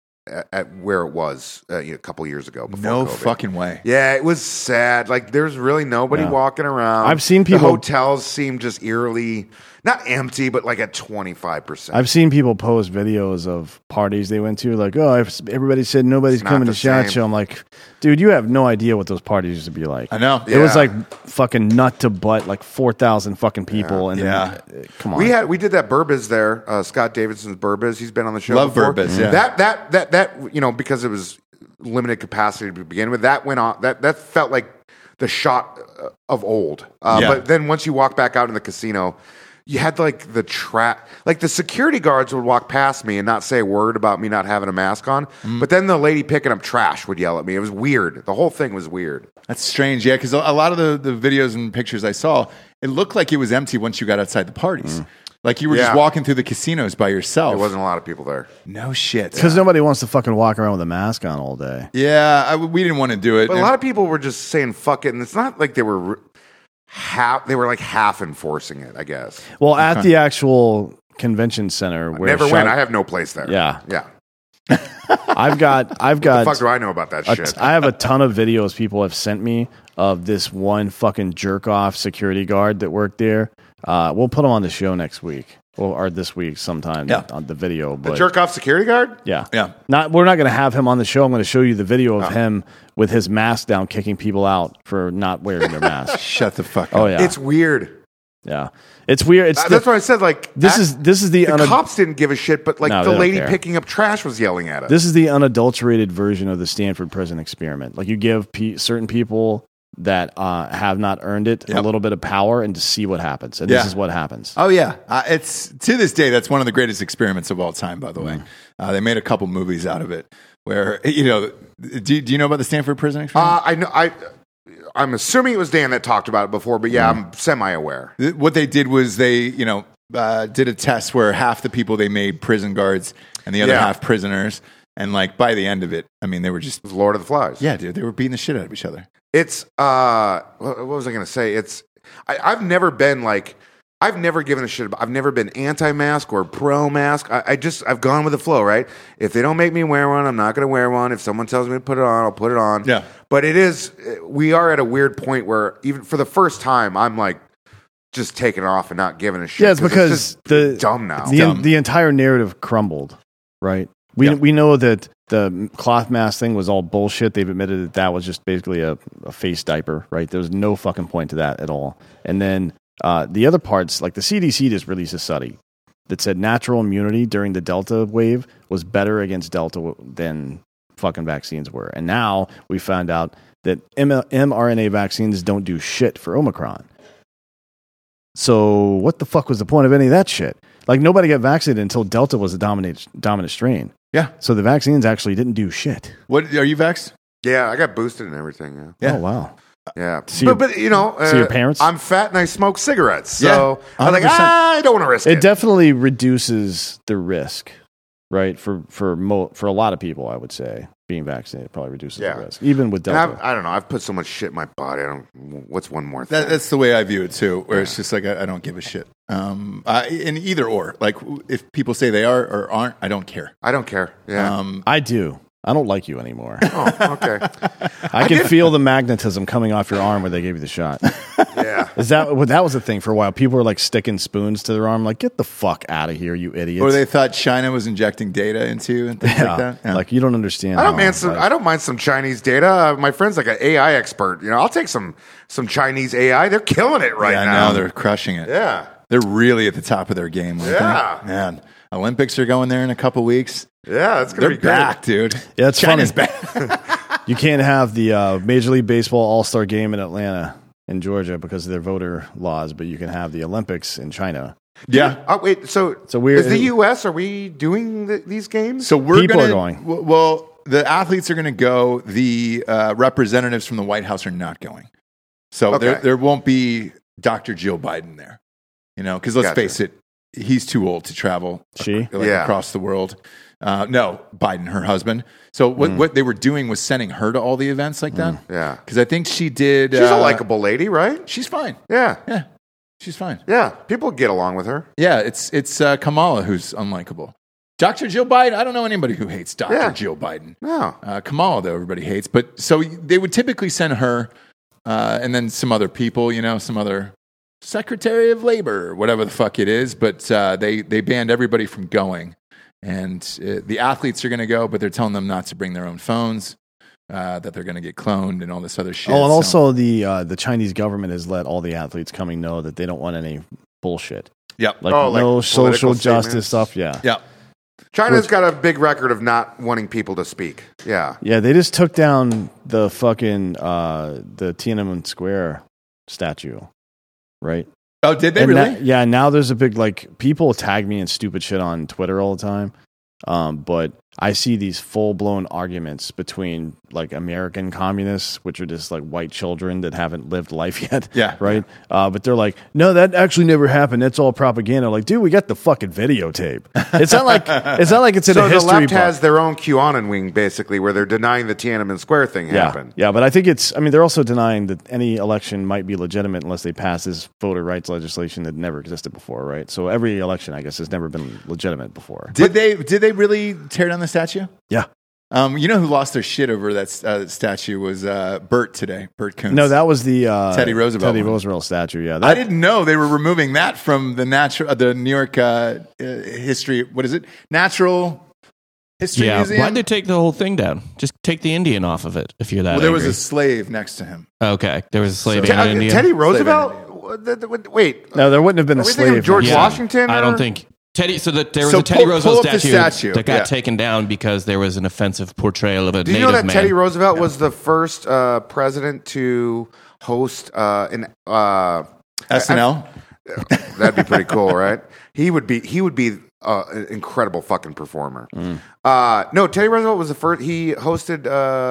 at where it was a couple years ago. Before No COVID. fucking way. Yeah, it was sad. Like there's really nobody Yeah. walking around. I've seen The people- hotels seem just eerily not empty, but like at 25%. I've seen people post videos of parties they went to, like, oh, everybody said nobody's It's not coming the to SHOT same. Show. I'm like, dude, you have no idea what those parties used to be like. I know. It was Yeah. like fucking nut to butt, like 4,000 fucking people. And Yeah. then, come on. We did that Burbiz there. Scott Davidson's Burbiz. He's been on the show. Love before. Burbiz, yeah. That because it was limited capacity to begin with. That went on. That felt like the SHOT of old. Yeah. But then once you walk back out in the casino, you had like the security guards would walk past me and not say a word about me not having a mask on. Mm. But then the lady picking up trash would yell at me. It was weird. The whole thing was weird. That's strange, yeah, because a lot of the videos and pictures I saw, it looked like it was empty once you got outside the parties. Like you were just walking through the casinos by yourself. There wasn't a lot of people there. No shit. Because nobody wants to fucking walk around with a mask on all day. Yeah, we didn't want to do it. But a lot of people were just saying fuck it, and it's not like they were half enforcing it, I guess. Well, at the actual convention center where Never went. I have no place there. Yeah. Yeah. I've got What the fuck do I know about that shit? I have a ton of videos people have sent me of this one fucking jerk off security guard that worked there. We'll put him on the show next week or this week sometime on the video. But the jerk off security guard? Yeah. Yeah. We're not going to have him on the show. I'm going to show you the video of him with his mask down, kicking people out for not wearing their mask. Shut the fuck up. Oh yeah. It's weird. Yeah. It's weird. That's what I said. Like this is the cops didn't give a shit, but like No, the they don't lady care. picking up trash was yelling at us. This is the unadulterated version of the Stanford prison experiment. Like you give certain people that have not earned it a little bit of power and to see what happens. And this is what happens. Oh yeah, it's to this day that's one of the greatest experiments of all time. By the way, they made a couple movies out of it. Where do you know about the Stanford prison experiment? I know. I'm assuming it was Dan that talked about it before, but I'm semi-aware. What they did was they did a test where half the people they made prison guards and the other half prisoners. And like by the end of it, I mean, they were just It was Lord of the Flies. yeah, dude, they were beating the shit out of each other. It's what was I going to say? I've never been like I've never given a shit about. I've never been anti-mask or pro-mask. I've gone with the flow, right? If they don't make me wear one, I'm not going to wear one. If someone tells me to put it on, I'll put it on. Yeah. But we are at a weird point where even for the first time, I'm like just taking it off and not giving a shit. Yeah, it's because it's dumb now. The entire narrative crumbled, right? We know that the cloth mask thing was all bullshit. They've admitted that was just basically a face diaper, right? There was no fucking point to that at all. And then the other parts, like the CDC just released a study that said natural immunity during the Delta wave was better against Delta than fucking vaccines were. And now we found out that mRNA vaccines don't do shit for Omicron. So what the fuck was the point of any of that shit? Like nobody got vaccinated until Delta was the dominant strain. Yeah. So the vaccines actually didn't do shit. What are you vaxxed? Yeah, I got boosted and everything. Yeah. Oh, wow. Yeah, See but you know, see your parents? I'm fat and I smoke cigarettes, so Yeah, I'm like, 100%. I don't want to risk it. It definitely reduces the risk, right? For a lot of people, I would say being vaccinated probably reduces the risk, even with And Delta. I don't know. I've put so much shit in my body. What's one more thing? That's the way I view it too. Where it's just like I don't give a shit. In either or, like if people say they are or aren't, I don't care. I don't care. Yeah. I do. I don't like you anymore. Oh, okay. I can feel the magnetism coming off your arm where they gave you the shot. Yeah. That was a thing for a while. People were like sticking spoons to their arm, like get the fuck out of here, you idiots. Or they thought China was injecting data into you and things like that. Yeah. Like you don't understand. I don't mind some Chinese data. My friend's like an AI expert. You know, I'll take some Chinese AI. They're killing it right yeah, now. no, they're crushing it. Yeah. They're really at the top of their game. aren't they? Yeah. Man. Olympics are going there in a couple weeks. Yeah, it's gonna They're be great. back, dude. Yeah, it's China's funny. back. You can't have the Major League Baseball All-Star game in Atlanta in Georgia because of their voter laws, but you can have the Olympics in China. Yeah. Oh wait, so weird. Is the U.S. Are we doing these games? So we're People gonna, are going. Well, the athletes are going to go. The representatives from the White House are not going. So Okay. there won't be Dr. Jill Biden there. You know, because let's Gotcha. face it, he's too old to travel Yeah. across the world. No, Biden, her husband. So what they were doing was sending her to all the events like that. Yeah. Because I think she did. She's a likable lady, right? She's fine. Yeah. Yeah, she's fine. Yeah. People get along with her. Yeah, it's Kamala who's unlikable. Dr. Jill Biden, I don't know anybody who hates Dr. Yeah. Jill Biden. No. Kamala, though, everybody hates. But so they would typically send her and then some other people, you know, some other Secretary of Labor, whatever the fuck it is. But they banned everybody from going. And the athletes are going to go, but they're telling them not to bring their own phones, that they're going to get cloned and all this other shit. Oh, and So- also the Chinese government has let all the athletes coming know that they don't want any bullshit. Yep. Like Oh, like no social political justice statements? stuff. Yeah. Yep. China's got a big record of not wanting people to speak. Yeah. Yeah, they just took down the fucking the Tiananmen Square statue, right? Oh, did they And really? now there's a big, like, people tag me in stupid shit on Twitter all the time. But I see these full-blown arguments between like American communists, which are just like white children that haven't lived life yet. Yeah. Right? But they're like, no, that actually never happened. That's all propaganda. Like, dude, we got the fucking videotape. It's not like it's in So a the history left book. has their own QAnon wing, basically, where they're denying the Tiananmen Square thing happened. Yeah, but I think they're also denying that any election might be legitimate unless they pass this voter rights legislation that never existed before, right? So every election, I guess, has never been legitimate before. Did they really tear down the statue? Yeah. You know who lost their shit over that statue was Bert today. Bert Koontz. No, that was the Teddy Roosevelt one. Roosevelt statue. Yeah, I didn't know they were removing that from the New York history. What is it? Natural History Museum. Why'd they take the whole thing down? Just take the Indian off of it if you're that. Well, there was angry. a slave next to him. Okay, there was a slave and an Indian. Teddy Roosevelt? Wait. No, there wouldn't have been a Are we thinking slave. of George Yeah. Washington? I or- don't think Teddy. So that there was So a Teddy pull Roosevelt up the statue. that got Yeah. taken down because there was an offensive portrayal of a Do you native know that man. Teddy Roosevelt was the first president to host an SNL. That'd be pretty cool, right? He would be an incredible fucking performer. No, Teddy Roosevelt was the first. He hosted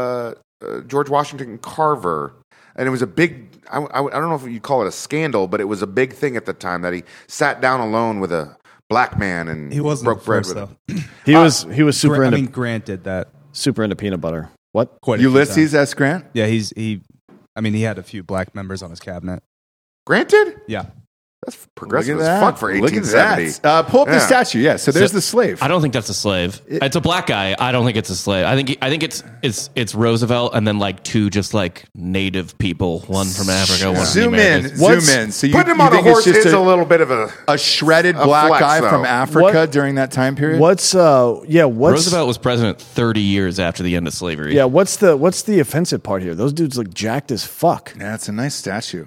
George Washington Carver, and it was a big. I don't know if you'd call it a scandal, but it was a big thing at the time that he sat down alone with a black man and He wasn't broke the bread first, with though. him. He was super into granted that super into peanut butter. What? quite a few Ulysses times. S. Grant. Yeah, he had a few black members on his cabinet. Granted, Yeah. that's progressive Look at as that. fuck for Look at 1870. that. Pull up the Yeah. statue. Yeah. So there's the slave. I don't think that's a slave. It's a black guy. I don't think it's a slave. I think it's Roosevelt and then like two just like native people, one from Africa, one from Zoom the in. Americas. Zoom in. So you, Putting him you on a think it's horse just is a little bit of a shredded a black flex, guy though. from Africa What- during that time period? What's Roosevelt was president 30 years after the end of slavery. Yeah, what's the offensive part here? Those dudes look jacked as fuck. Yeah, it's a nice statue.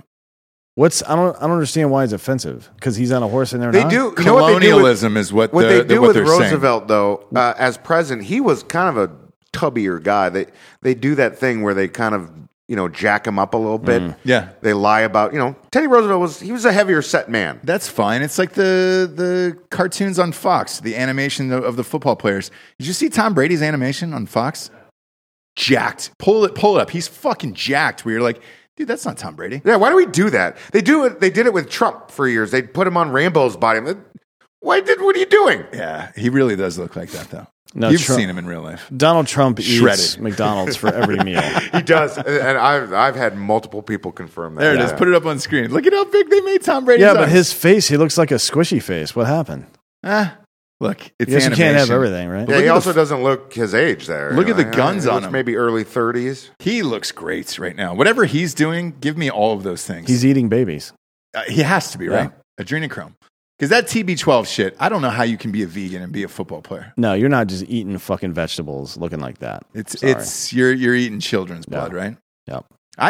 I don't understand why it's offensive because he's on a horse and they're They not. do. You know what they do with- Colonialism is what What they're, they do what with they're saying. Roosevelt, though, as president, he was kind of a tubbier guy. They do that thing where they kind of jack him up a little bit. Yeah. They lie about Teddy Roosevelt was a heavier set man. That's fine. It's like the cartoons on Fox, the animation of the football players. Did you see Tom Brady's animation on Fox? Jacked. Pull it up. He's fucking jacked. Where you're like, dude, that's not Tom Brady. Yeah, why do we do that? They did it with Trump for years. They put him on Rambo's body. What are you doing? Yeah, he really does look like that, though. No, You've Trump- seen him in real life. Donald Trump eats Shredded. McDonald's for every meal. He does, and I've had multiple people confirm that. There it is. Put it up on screen. Look at how big they made Tom Brady's Yeah, but eyes. his face, he looks like a squishy face. What happened? Look, it's I guess you animation. can't have everything, right? Yeah, Look he at also doesn't look his age there. Look at the guns He on looks him. Maybe early 30s. He looks great right now. Whatever he's doing, give me all of those things. He's eating babies. He has to be, right? Adrenochrome. Because that TB12 shit, I don't know how you can be a vegan and be a football player. No, you're not just eating fucking vegetables looking like that. It's you're eating children's blood, right? Yep.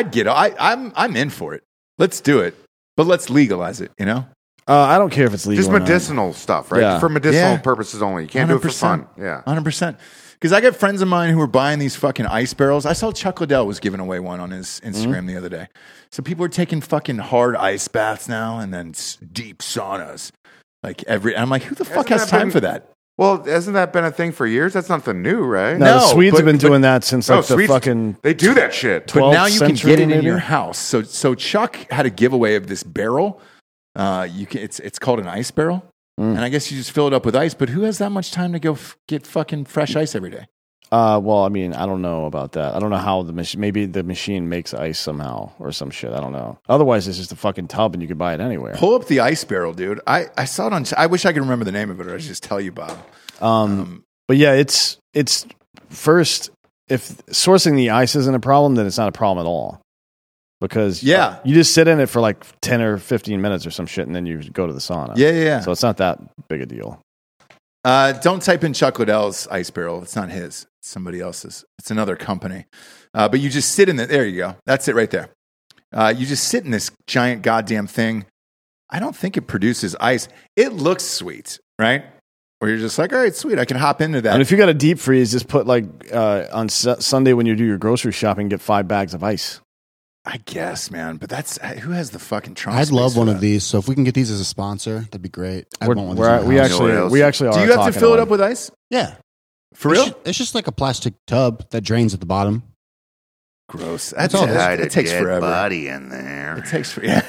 I'm in for it. Let's do it, but let's legalize it. I don't care if it's legal. Just or not. medicinal stuff, right? Yeah. For medicinal Yeah. purposes only. You can't do it for 100%. fun. Yeah. 100%. Because I got friends of mine who are buying these fucking ice barrels. I saw Chuck Liddell was giving away one on his Instagram the other day. So people are taking fucking hard ice baths now and then deep saunas. I'm like, who the fuck Hasn't has that time been- for that? Well, hasn't that been a thing for years? That's nothing new, right? No, the No, Swedes have been but- doing that since like the Swedes, fucking. they do that shit. But 12th now you can century, get it in maybe? your house. So Chuck had a giveaway of this barrel. It's called an ice barrel, and I guess you just fill it up with ice. But who has that much time to go get fucking fresh ice every day? Well, I mean, I don't know about that. I don't know how the machine. Maybe the machine makes ice somehow or some shit. I don't know. Otherwise, it's just a fucking tub, and you could buy it anywhere. Pull up the ice barrel, dude. I saw it on. I wish I could remember the name of it, or I should just tell you, Bob. But yeah, it's first. If sourcing the ice isn't a problem, then it's not a problem at all. Because Yeah. you just sit in it for like 10 or 15 minutes or some shit, and then you go to the sauna. Yeah. So it's not that big a deal. Don't type in Chuck Liddell's ice barrel. It's not his. It's somebody else's. It's another company. But you just sit in it. There you go. That's it right there. You just sit in this giant goddamn thing. I don't think it produces ice. It looks sweet, right? Or you're just like, all right, sweet. I can hop into that. And if you got a deep freeze, just put like on Sunday when you do your grocery shopping, get 5 bags of ice. I guess, man. But that's who has the fucking trunk? I'd space love for one that? of these. So if we can get these as a sponsor, that'd be great. I'd want one of these in my We house. actually are. Do you have to talking fill it about up with ice? Yeah. For real? It's just like a plastic tub that drains at the bottom. Gross. That's all. It takes forever. Body in there. It takes yeah.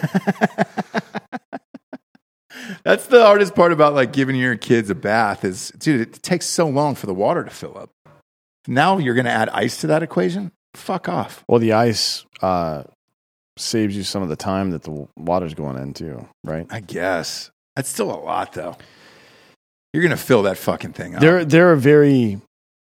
That's the hardest part about like giving your kids a bath is, dude, it takes so long for the water to fill up. Now you're going to add ice to that equation? Fuck off. Well, the ice saves you some of the time that the water's going into, right? I guess. That's still a lot, though. You're going to fill that fucking thing up. There are very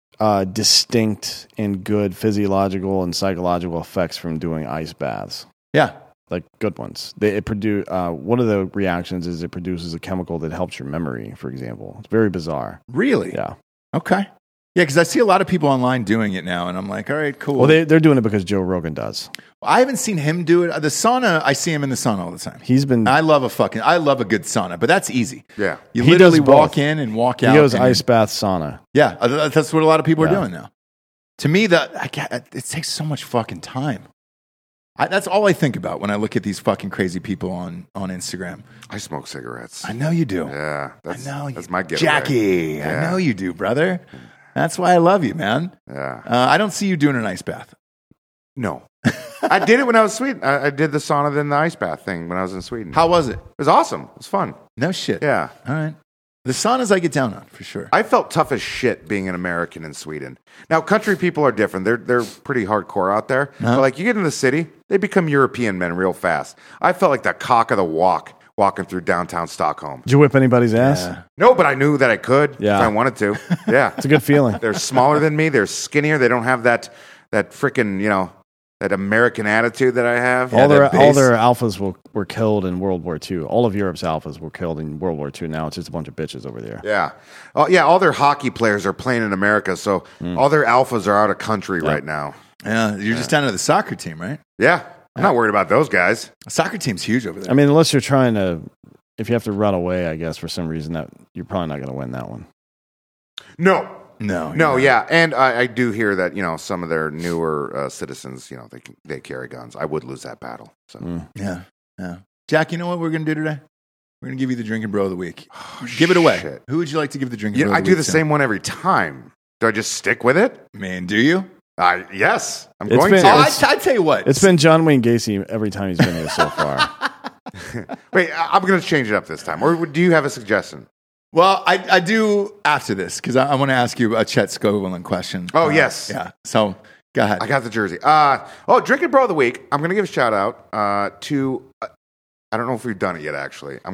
distinct and good physiological and psychological effects from doing ice baths. Yeah. Like good ones. One of the reactions is it produces a chemical that helps your memory, for example. It's very bizarre. Really? Yeah. Okay. Yeah, because I see a lot of people online doing it now, and I'm like, all right, cool. Well, they're doing it because Joe Rogan does. I haven't seen him do it. The sauna, I see him in the sauna all the time. I love a good sauna, but that's easy. Yeah. You He literally does both. walk in and walk out. He goes and ice bath sauna. Yeah, that's what a lot of people are Yeah. doing now. To me, it takes so much fucking time. That's all I think about when I look at these fucking crazy people on Instagram. I smoke cigarettes. I know you do. Yeah, that's my getaway. Jackie, Yeah. I know you do, brother. That's why I love you, man. Yeah. I don't see you doing an ice bath. No. I did it when I was in Sweden. I did the sauna then the ice bath thing when I was in Sweden. How was it? It was awesome. It was fun. No shit. Yeah. All right. The saunas I get down on, for sure. I felt tough as shit being an American in Sweden. Now, country people are different. They're pretty hardcore out there. Uh-huh. But like you get in the city, they become European men real fast. I felt like the cock of the walking through downtown Stockholm. Did you whip anybody's ass? No, but I knew that I could if I wanted to. Yeah. It's a good feeling. They're smaller than me. They're skinnier. They don't have that freaking, that American attitude that I have. All their that base. alphas were killed in World War II. All of Europe's alphas were killed in World War II. Now it's just a bunch of bitches over there. Yeah. Oh, yeah, all their hockey players are playing in America, so all their alphas are out of country right now. Yeah, you're just down to the soccer team, right? Yeah. I'm not worried about those guys. The soccer team's huge over there. I mean, unless you're trying to, if you have to run away, I guess, for some reason, that you're probably not going to win that one. No. No, Yeah, and I do hear that some of their newer citizens, they carry guns. I would lose that battle. So Yeah. Jack, you know what we're going to do today? We're going to give you the drinking bro of the week. Give it away. shit. Who would you like to give the drinking bro of I the do week the to? same one every time. Do I just stick with it? Man, do you? Yes, I'm It's going been- to. I tell you what. It's been John Wayne Gacy every time he's been here so far. Wait, I'm going to change it up this time. Or do you have a suggestion? Well, I do after this because I want to ask you a Chet Scoveland question. Oh, yes. Yeah. So go ahead. I got the jersey. Drinking Bro of the Week. I'm going to give a shout out to. I don't know if we've done it yet. Actually, I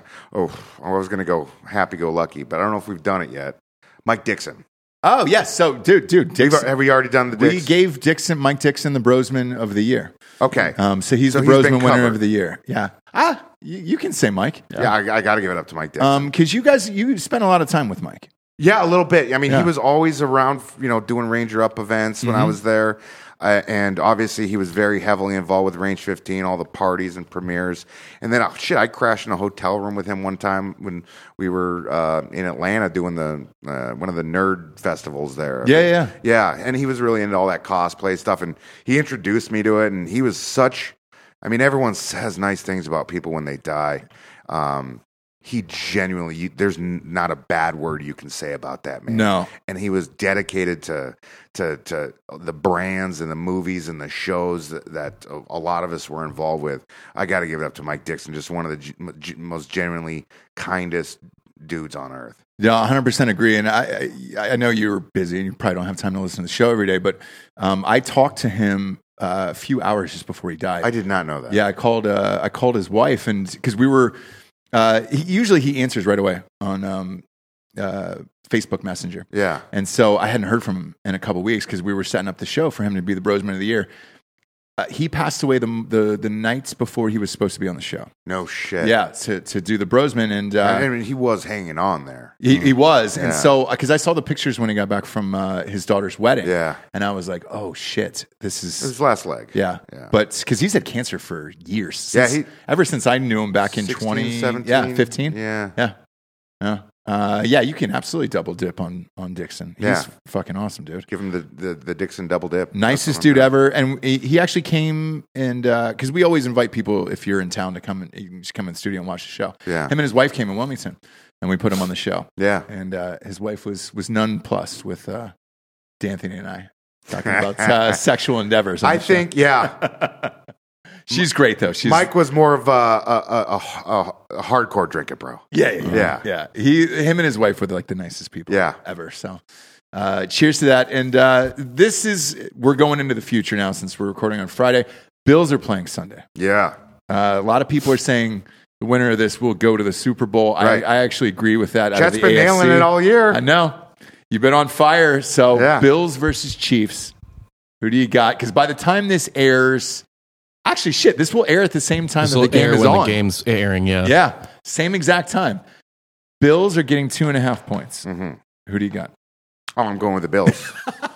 was going to go happy go lucky, but I don't know if we've done it yet. Mike Dixon. Oh yes. So dude, Dixon, Have we already done the? we gave Mike Dixon, the Brosman of the year. Okay. So he's the he's been Brosman winner covered. of the year. Yeah. You can say Mike. Yeah, I got to give it up to Mike Dixon. Because you spent a lot of time with Mike. Yeah, a little bit. I mean, Yeah. he was always around, doing Ranger Up events when I was there. And obviously, he was very heavily involved with Range 15, all the parties and premieres. And then, I crashed in a hotel room with him one time when we were in Atlanta doing one of the nerd festivals there. Yeah. Yeah, and he was really into all that cosplay stuff. And he introduced me to it. And he was everyone says nice things about people when they die. He genuinely, there's not a bad word you can say about that man. No. And he was dedicated to the brands and the movies and the shows that a lot of us were involved with. I got to give it up to Mike Dixon, just one of the most genuinely kindest dudes on earth. Yeah, 100% agree. And I know you're busy and you probably don't have time to listen to the show every day, but I talked to him a few hours just before he died. I did not know that. Yeah, I called his wife, and because we were usually he answers right away on Facebook Messenger. Yeah. And so I hadn't heard from him in a couple of weeks because we were setting up the show for him to be the Brosman of the year. He passed away the nights before he was supposed to be on the show. No shit. Yeah, to do the Brosman, and I mean, he was hanging on there. he was, and Yeah. so because I saw the pictures when he got back from his daughter's wedding, Yeah. and I was like, oh shit, this It was is his last leg. yeah. Yeah. But because he's had cancer for years, Yeah, ever since I knew him back in 16, 20, 17. 15, Yeah. yeah. Yeah, you can absolutely double dip on Dixon. He's Yeah. fucking awesome, dude. Give him the Dixon double dip. Nicest dude ever. And he actually came and because we always invite people if you're in town to come and you can just come in the studio and watch the show. Yeah. Him and his wife came in Wilmington and we put him on the show. Yeah. And his wife was nonplussed with D'Anthony and I talking about sexual endeavors. On I the show. think, yeah. She's great though. Mike was more of a hardcore drinker, bro. Yeah. Him and his wife were like the nicest people Yeah. ever. So, cheers to that. And we're going into the future now since we're recording on Friday. Bills are playing Sunday. Yeah. A lot of people are saying the winner of this will go to the Super Bowl. Right. I actually agree with that. Jets been nailing it all year. I know. You've been on fire. So, Yeah. Bills versus Chiefs. Who do you got? Because by the time this airs, actually, shit, this will air at the same time that the game is when on. the game's airing, yeah. Yeah, same exact time. Bills are getting 2.5 points. Mm-hmm. Who do you got? Oh, I'm going with the Bills.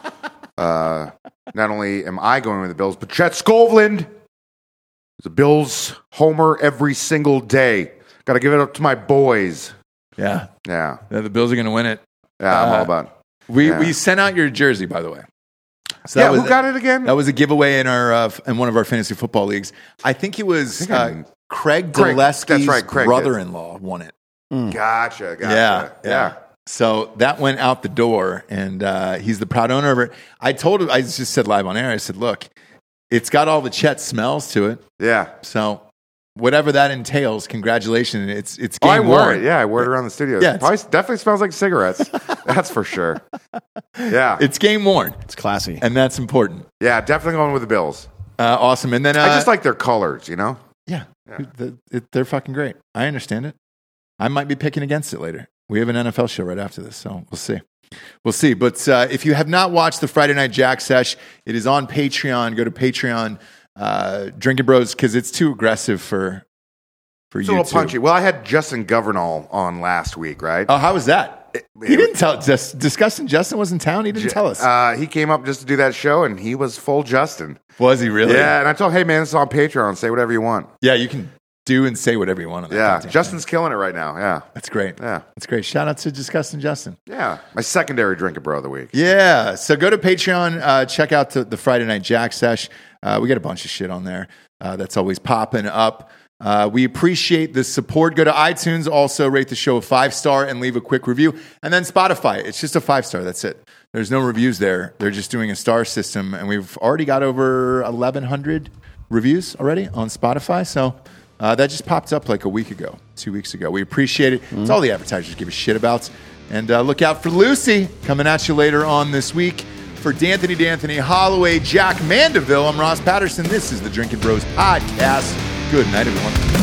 Not only am I going with the Bills, but Chet Scoveland is a Bills homer every single day. Got to give it up to my boys. Yeah, Yeah. the Bills are going to win it. Yeah, I'm all about it. We sent out your jersey, by the way. So Yeah, who got it again? That was a giveaway in our in one of our fantasy football leagues. I think it was Craig Gillespie's That's right, Craig did. brother-in-law won it. Gotcha. Yeah. So that went out the door, and he's the proud owner of it. I just said live on air, I said, look, it's got all the Chet smells to it. Yeah. So whatever that entails, congratulations. It's game I wore worn. it. Yeah, I wore it around the studio. Yeah, Probably definitely smells like cigarettes. That's for sure. Yeah. It's game worn, It's classy. and that's important. Yeah, definitely going with the Bills. Awesome. And then I just like their colors, you know? yeah, they're fucking great. I understand it. I might be picking against it later. We have an NFL show right after this, so we'll see. We'll see. But if you have not watched the Friday Night Jack Sesh, it is on Patreon. Go to Patreon, Drinking Bros, because it's too aggressive for It's you a little two. punchy. Well, I had Justin Governal on last week, right? Oh, how was that? He didn't tell. Just discussing Justin was in town. He didn't tell us. He came up just to do that show, and he was full Justin. Was he really? Yeah, and I told him, hey, man, this is on Patreon. Say whatever you want. Yeah, you can do and say whatever you want on that. Yeah, content. Justin's killing it right now. Yeah. That's great. Yeah. That's great. Shout out to Disgusting Justin. Yeah. My secondary drinker bro of the week. Yeah. So go to Patreon, check out the Friday Night Jack Sesh. We got a bunch of shit on there that's always popping up. We appreciate the support. Go to iTunes, also rate the show a 5-star and leave a quick review. And then Spotify, it's just a 5-star. That's it. There's no reviews there. They're just doing a star system. And we've already got over 1,100 reviews already on Spotify. So that just popped up like a week ago, 2 weeks ago. We appreciate it. It's all the advertisers give a shit about. And look out for Lucy coming at you later on this week. For D'Anthony Holloway, Jack Mandeville, I'm Ross Patterson. This is the Drinking Bros Podcast. Good night, everyone.